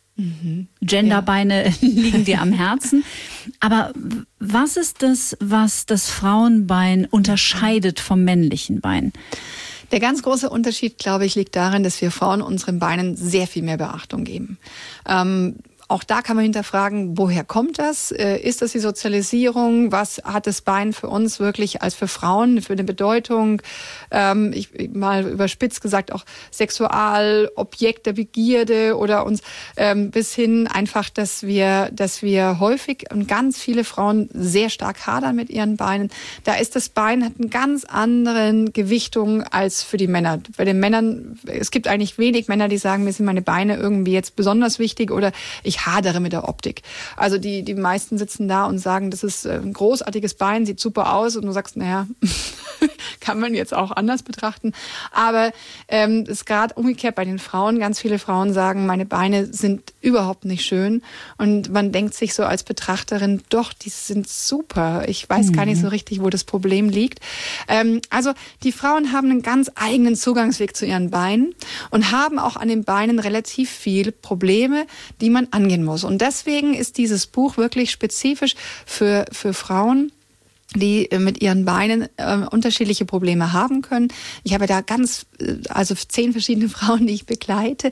Genderbeine liegen dir am Herzen. Aber was ist das, was das Frauenbein unterscheidet vom männlichen Bein?
Der ganz große Unterschied, glaube ich, liegt darin, dass wir Frauen unseren Beinen sehr viel mehr Beachtung geben. Auch da kann man hinterfragen, woher kommt das? Ist das die Sozialisierung? Was hat das Bein für uns wirklich als für Frauen für eine Bedeutung? Ich mal überspitzt gesagt auch Sexualobjekt der Begierde oder uns bis hin einfach, dass wir häufig und ganz viele Frauen sehr stark hadern mit ihren Beinen. Da ist das Bein hat eine ganz andere Gewichtung als für die Männer. Bei den Männern, es gibt eigentlich wenig Männer, die sagen, mir sind meine Beine irgendwie jetzt besonders wichtig oder ich hadere mit der Optik. Also die meisten sitzen da und sagen, das ist ein großartiges Bein, sieht super aus und du sagst, naja, kann man jetzt auch anders betrachten. Aber es ist gerade umgekehrt bei den Frauen. Ganz viele Frauen sagen, meine Beine sind überhaupt nicht schön und man denkt sich so als Betrachterin, doch, die sind super. Ich weiß gar nicht so richtig, wo das Problem liegt. Also die Frauen haben einen ganz eigenen Zugangsweg zu ihren Beinen und haben auch an den Beinen relativ viele Probleme, die man angehen muss. Und deswegen ist dieses Buch wirklich spezifisch für Frauen, die mit ihren Beinen unterschiedliche Probleme haben können. Ich habe da 10 verschiedene Frauen, die ich begleite,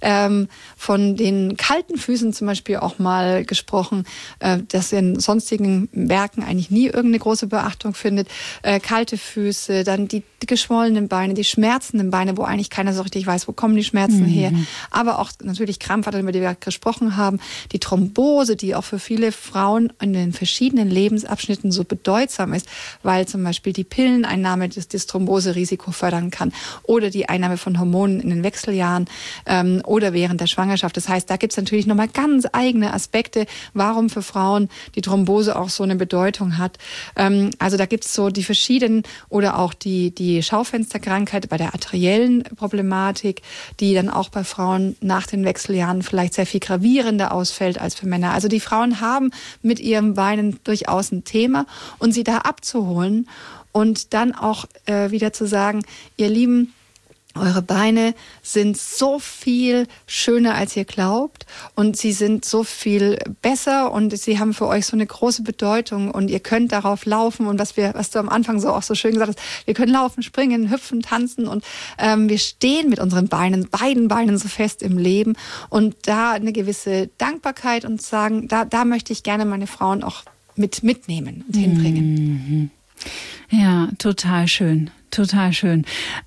von den kalten Füßen zum Beispiel auch mal gesprochen, das in sonstigen Werken eigentlich nie irgendeine große Beachtung findet. Kalte Füße, dann die geschwollenen Beine, die schmerzenden Beine, wo eigentlich keiner so richtig weiß, wo kommen die Schmerzen her. Aber auch natürlich Krampfadern, über die wir gesprochen haben. Die Thrombose, die auch für viele Frauen in den verschiedenen Lebensabschnitten so bedeutsam ist, weil zum Beispiel die Pilleneinnahme das Thromboserisiko fördern kann oder die Einnahme von Hormonen in den Wechseljahren oder während der Schwangerschaft. Das heißt, da gibt es natürlich nochmal ganz eigene Aspekte, warum für Frauen die Thrombose auch so eine Bedeutung hat. Also da gibt es so die verschiedenen oder auch die Schaufensterkrankheit bei der arteriellen Problematik, die dann auch bei Frauen nach den Wechseljahren vielleicht sehr viel gravierender ausfällt als für Männer. Also die Frauen haben mit ihren Beinen durchaus ein Thema und sie da abzuholen und dann auch wieder zu sagen, ihr Lieben, eure Beine sind so viel schöner, als ihr glaubt und sie sind so viel besser und sie haben für euch so eine große Bedeutung und ihr könnt darauf laufen und was du am Anfang so auch so schön gesagt hast, wir können laufen, springen, hüpfen, tanzen und wir stehen mit unseren beiden Beinen so fest im Leben und da eine gewisse Dankbarkeit und sagen, da möchte ich gerne meine Frauen auch mitnehmen und hinbringen.
Ja, total schön, total schön.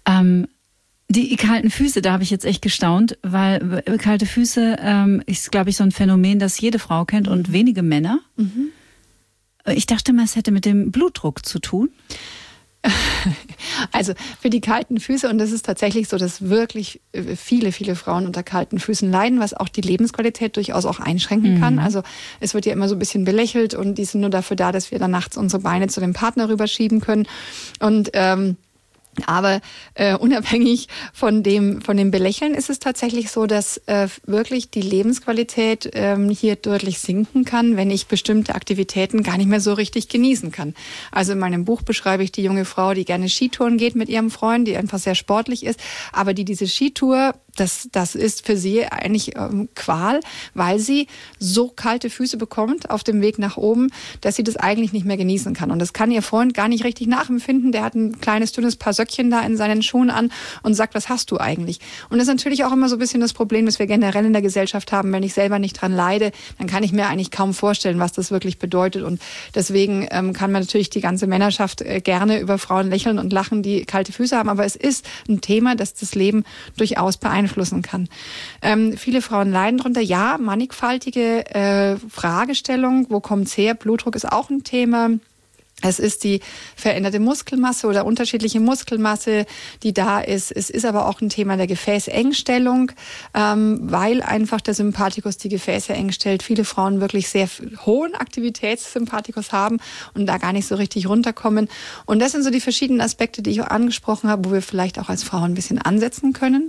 Die kalten Füße, da habe ich jetzt echt gestaunt, weil kalte Füße ist, glaube ich, so ein Phänomen, das jede Frau kennt und wenige Männer. Ich dachte mal, es hätte mit dem Blutdruck zu tun.
Also für die kalten Füße, und das ist tatsächlich so, dass wirklich viele, viele Frauen unter kalten Füßen leiden, was auch die Lebensqualität durchaus auch einschränken kann. Also es wird ja immer so ein bisschen belächelt und die sind nur dafür da, dass wir dann nachts unsere Beine zu dem Partner rüberschieben können. Und aber unabhängig von dem Belächeln ist es tatsächlich so, dass wirklich die Lebensqualität hier deutlich sinken kann, wenn ich bestimmte Aktivitäten gar nicht mehr so richtig genießen kann. Also in meinem Buch beschreibe ich die junge Frau, die gerne Skitouren geht mit ihrem Freund, die einfach sehr sportlich ist, aber die diese Skitour, das ist für sie eigentlich Qual, weil sie so kalte Füße bekommt auf dem Weg nach oben, dass sie das eigentlich nicht mehr genießen kann. Und das kann ihr Freund gar nicht richtig nachempfinden. Der hat ein kleines, dünnes Paar Söckchen da in seinen Schuhen an und sagt, was hast du eigentlich? Und das ist natürlich auch immer so ein bisschen das Problem, das wir generell in der Gesellschaft haben. Wenn ich selber nicht dran leide, dann kann ich mir eigentlich kaum vorstellen, was das wirklich bedeutet. Und deswegen kann man natürlich die ganze Männerschaft gerne über Frauen lächeln und lachen, die kalte Füße haben. Aber es ist ein Thema, das das Leben durchaus beeinflussen kann. Viele Frauen leiden darunter. Ja, mannigfaltige Fragestellung. Wo kommt's her? Blutdruck ist auch ein Thema. Es ist die veränderte Muskelmasse oder unterschiedliche Muskelmasse, die da ist. Es ist aber auch ein Thema der Gefäßengstellung, weil einfach der Sympathikus die Gefäße eng stellt. Viele Frauen wirklich sehr hohen Aktivitätssympathikus haben und da gar nicht so richtig runterkommen. Und das sind so die verschiedenen Aspekte, die ich auch angesprochen habe, wo wir vielleicht auch als Frauen ein bisschen ansetzen können.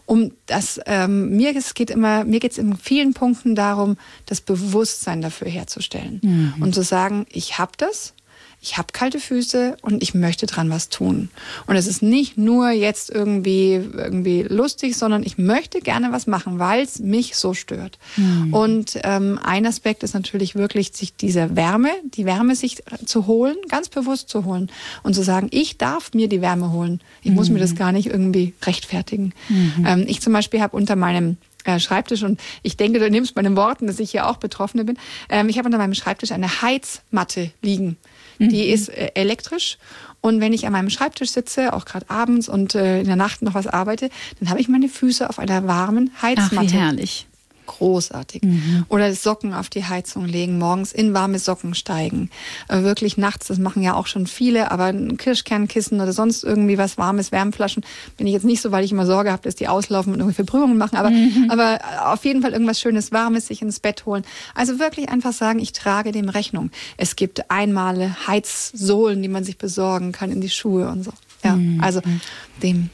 Mir geht's in vielen Punkten darum, das Bewusstsein dafür herzustellen und zu sagen, ich habe das. Ich habe kalte Füße und ich möchte dran was tun. Und es ist nicht nur jetzt irgendwie lustig, sondern ich möchte gerne was machen, weil es mich so stört. Und ein Aspekt ist natürlich wirklich, sich die Wärme sich zu holen, ganz bewusst zu holen und zu sagen, ich darf mir die Wärme holen. Ich muss mir das gar nicht irgendwie rechtfertigen. Ich zum Beispiel habe unter meinem Schreibtisch, und ich denke, du nimmst meinen Worten, dass ich hier auch Betroffene bin. Ich habe unter meinem Schreibtisch eine Heizmatte liegen. Die ist elektrisch, und wenn ich an meinem Schreibtisch sitze, auch gerade abends und in der Nacht noch was arbeite, dann habe ich meine Füße auf einer warmen Heizmatte.
Ach, wie herrlich.
Großartig. Oder Socken auf die Heizung legen, morgens in warme Socken steigen. Wirklich nachts, das machen ja auch schon viele, aber ein Kirschkernkissen oder sonst irgendwie was Warmes, Wärmflaschen, bin ich jetzt nicht so, weil ich immer Sorge habe, dass die auslaufen und irgendwie Verbrühungen machen, aber auf jeden Fall irgendwas Schönes, Warmes sich ins Bett holen. Also wirklich einfach sagen, ich trage dem Rechnung. Es gibt einmal Heizsohlen, die man sich besorgen kann in die Schuhe und so. Ja, also dem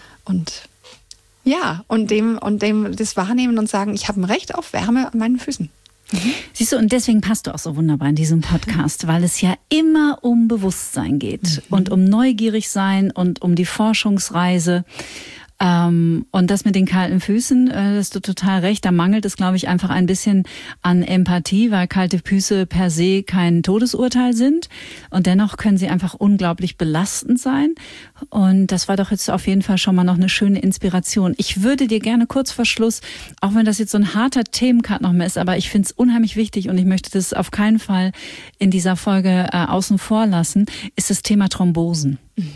das wahrnehmen und sagen, ich habe ein Recht auf Wärme an meinen Füßen.
Siehst du, und deswegen passt du auch so wunderbar in diesem Podcast, weil es ja immer um Bewusstsein geht und um neugierig sein und um die Forschungsreise. Und das mit den kalten Füßen, da hast du total recht, da mangelt es, glaube ich, einfach ein bisschen an Empathie, weil kalte Füße per se kein Todesurteil sind und dennoch können sie einfach unglaublich belastend sein. Und das war doch jetzt auf jeden Fall schon mal noch eine schöne Inspiration. Ich würde dir gerne kurz vor Schluss, auch wenn das jetzt so ein harter Themencut noch mehr ist, aber ich finde es unheimlich wichtig und ich möchte das auf keinen Fall in dieser Folge außen vor lassen, ist das Thema Thrombosen.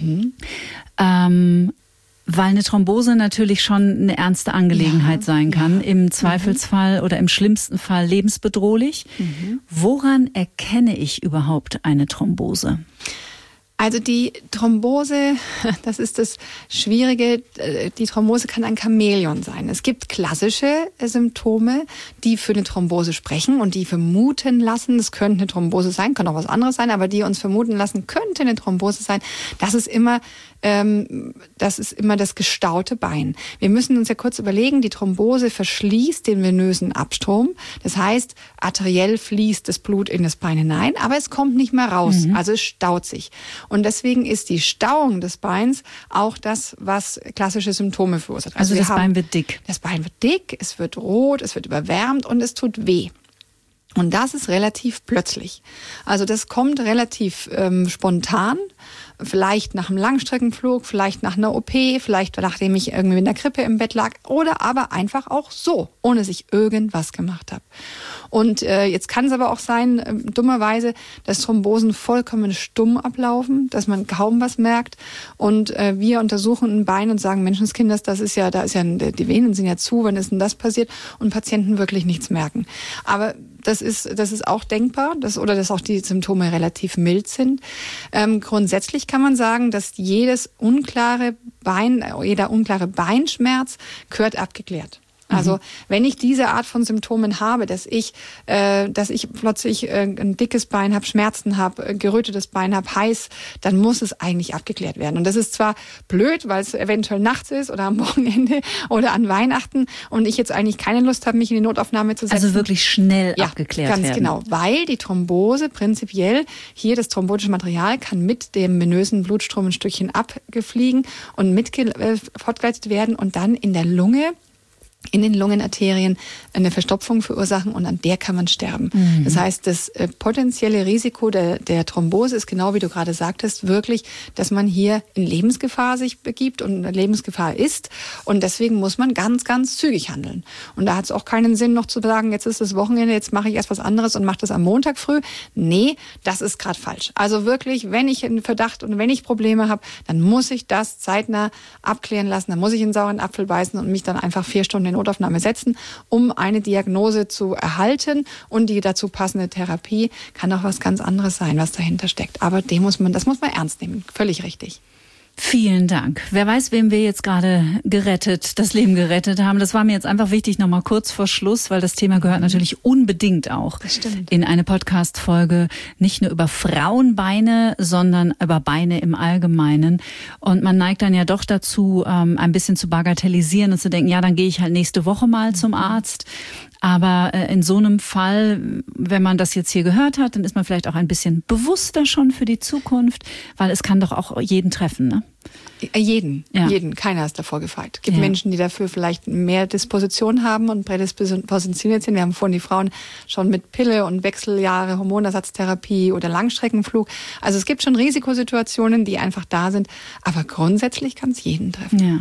Weil eine Thrombose natürlich schon eine ernste Angelegenheit sein kann, im Zweifelsfall oder im schlimmsten Fall lebensbedrohlich. Woran erkenne ich überhaupt eine Thrombose?
Also die Thrombose, das ist das Schwierige, die Thrombose kann ein Chamäleon sein. Es gibt klassische Symptome, die für eine Thrombose sprechen und die vermuten lassen, es könnte eine Thrombose sein, kann auch was anderes sein, aber die uns vermuten lassen, könnte eine Thrombose sein. Das ist immer das gestaute Bein. Wir müssen uns ja kurz überlegen, die Thrombose verschließt den venösen Abstrom. Das heißt, arteriell fließt das Blut in das Bein hinein, aber es kommt nicht mehr raus. Also es staut sich. Und deswegen ist die Stauung des Beins auch das, was klassische Symptome verursacht.
Also das Bein wird dick.
Das Bein wird dick, es wird rot, es wird überwärmt und es tut weh. Und das ist relativ plötzlich. Also das kommt relativ spontan. Vielleicht nach einem Langstreckenflug, vielleicht nach einer OP, vielleicht nachdem ich irgendwie in der Krippe im Bett lag oder aber einfach auch so, ohne dass ich irgendwas gemacht habe. Und jetzt kann es aber auch sein, dummerweise, dass Thrombosen vollkommen stumm ablaufen, dass man kaum was merkt. Und wir untersuchen ein Bein und sagen, Menschenskinder, die Venen sind ja zu, wann ist denn das passiert? Und Patienten wirklich nichts merken. Aber das ist auch denkbar, dass auch die Symptome relativ mild sind. Grundsätzlich kann man sagen, dass jeder unklare Beinschmerz gehört abgeklärt. Also wenn ich diese Art von Symptomen habe, dass ich plötzlich ein dickes Bein habe, Schmerzen habe, gerötetes Bein habe, heiß, dann muss es eigentlich abgeklärt werden. Und das ist zwar blöd, weil es eventuell nachts ist oder am Wochenende oder an Weihnachten und ich jetzt eigentlich keine Lust habe, mich in die Notaufnahme zu setzen.
Also wirklich schnell abgeklärt werden.
Ganz genau, weil die Thrombose prinzipiell, hier das thrombotische Material kann mit dem venösen Blutstrom ein Stückchen abgefliegen und fortgeleitet werden und dann in der Lunge, in den Lungenarterien eine Verstopfung verursachen und an der kann man sterben. Das heißt, das potenzielle Risiko der Thrombose ist genau wie du gerade sagtest, wirklich, dass man hier in Lebensgefahr sich begibt und Lebensgefahr ist und deswegen muss man ganz, ganz zügig handeln. Und da hat es auch keinen Sinn noch zu sagen, jetzt ist das Wochenende, jetzt mache ich erst was anderes und mache das am Montag früh. Nee, das ist gerade falsch. Also wirklich, wenn ich einen Verdacht und wenn ich Probleme habe, dann muss ich das zeitnah abklären lassen, dann muss ich einen sauren Apfel beißen und mich dann einfach 4 Stunden in Notaufnahme setzen, um eine Diagnose zu erhalten und die dazu passende Therapie kann auch was ganz anderes sein, was dahinter steckt. Aber das muss man ernst nehmen. Völlig richtig.
Vielen Dank. Wer weiß, wem wir jetzt gerade das Leben gerettet haben. Das war mir jetzt einfach wichtig, nochmal kurz vor Schluss, weil das Thema gehört natürlich unbedingt auch in eine Podcast-Folge. Nicht nur über Frauenbeine, sondern über Beine im Allgemeinen. Und man neigt dann ja doch dazu, ein bisschen zu bagatellisieren und zu denken, ja, dann gehe ich halt nächste Woche mal zum Arzt. Aber in so einem Fall, wenn man das jetzt hier gehört hat, dann ist man vielleicht auch ein bisschen bewusster schon für die Zukunft, weil es kann doch auch jeden treffen, ne?
Jeden. Keiner ist davor gefeit. Es gibt Menschen, die dafür vielleicht mehr Disposition haben und prädispositioniert sind. Wir haben vorhin die Frauen schon mit Pille und Wechseljahre, Hormonersatztherapie oder Langstreckenflug. Also es gibt schon Risikosituationen, die einfach da sind. Aber grundsätzlich kann es jeden treffen.
Ja.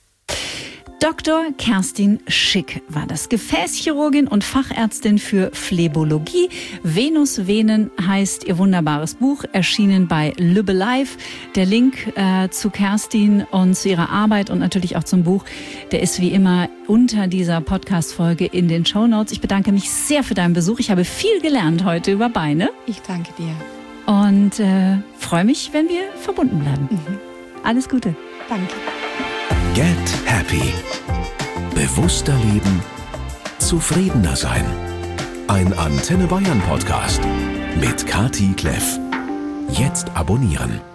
Dr. Kerstin Schick war das. Gefäßchirurgin und Fachärztin für Phlebologie. Venusvenen heißt ihr wunderbares Buch, erschienen bei Lübbe Live. Der Link zu Kerstin und zu ihrer Arbeit und natürlich auch zum Buch, der ist wie immer unter dieser Podcast-Folge in den Shownotes. Ich bedanke mich sehr für deinen Besuch. Ich habe viel gelernt heute über Beine.
Ich danke dir.
Und freue mich, wenn wir verbunden bleiben. Alles Gute.
Danke.
Get Happy. Bewusster leben, zufriedener sein. Ein Antenne Bayern Podcast mit Kati Kleff. Jetzt abonnieren.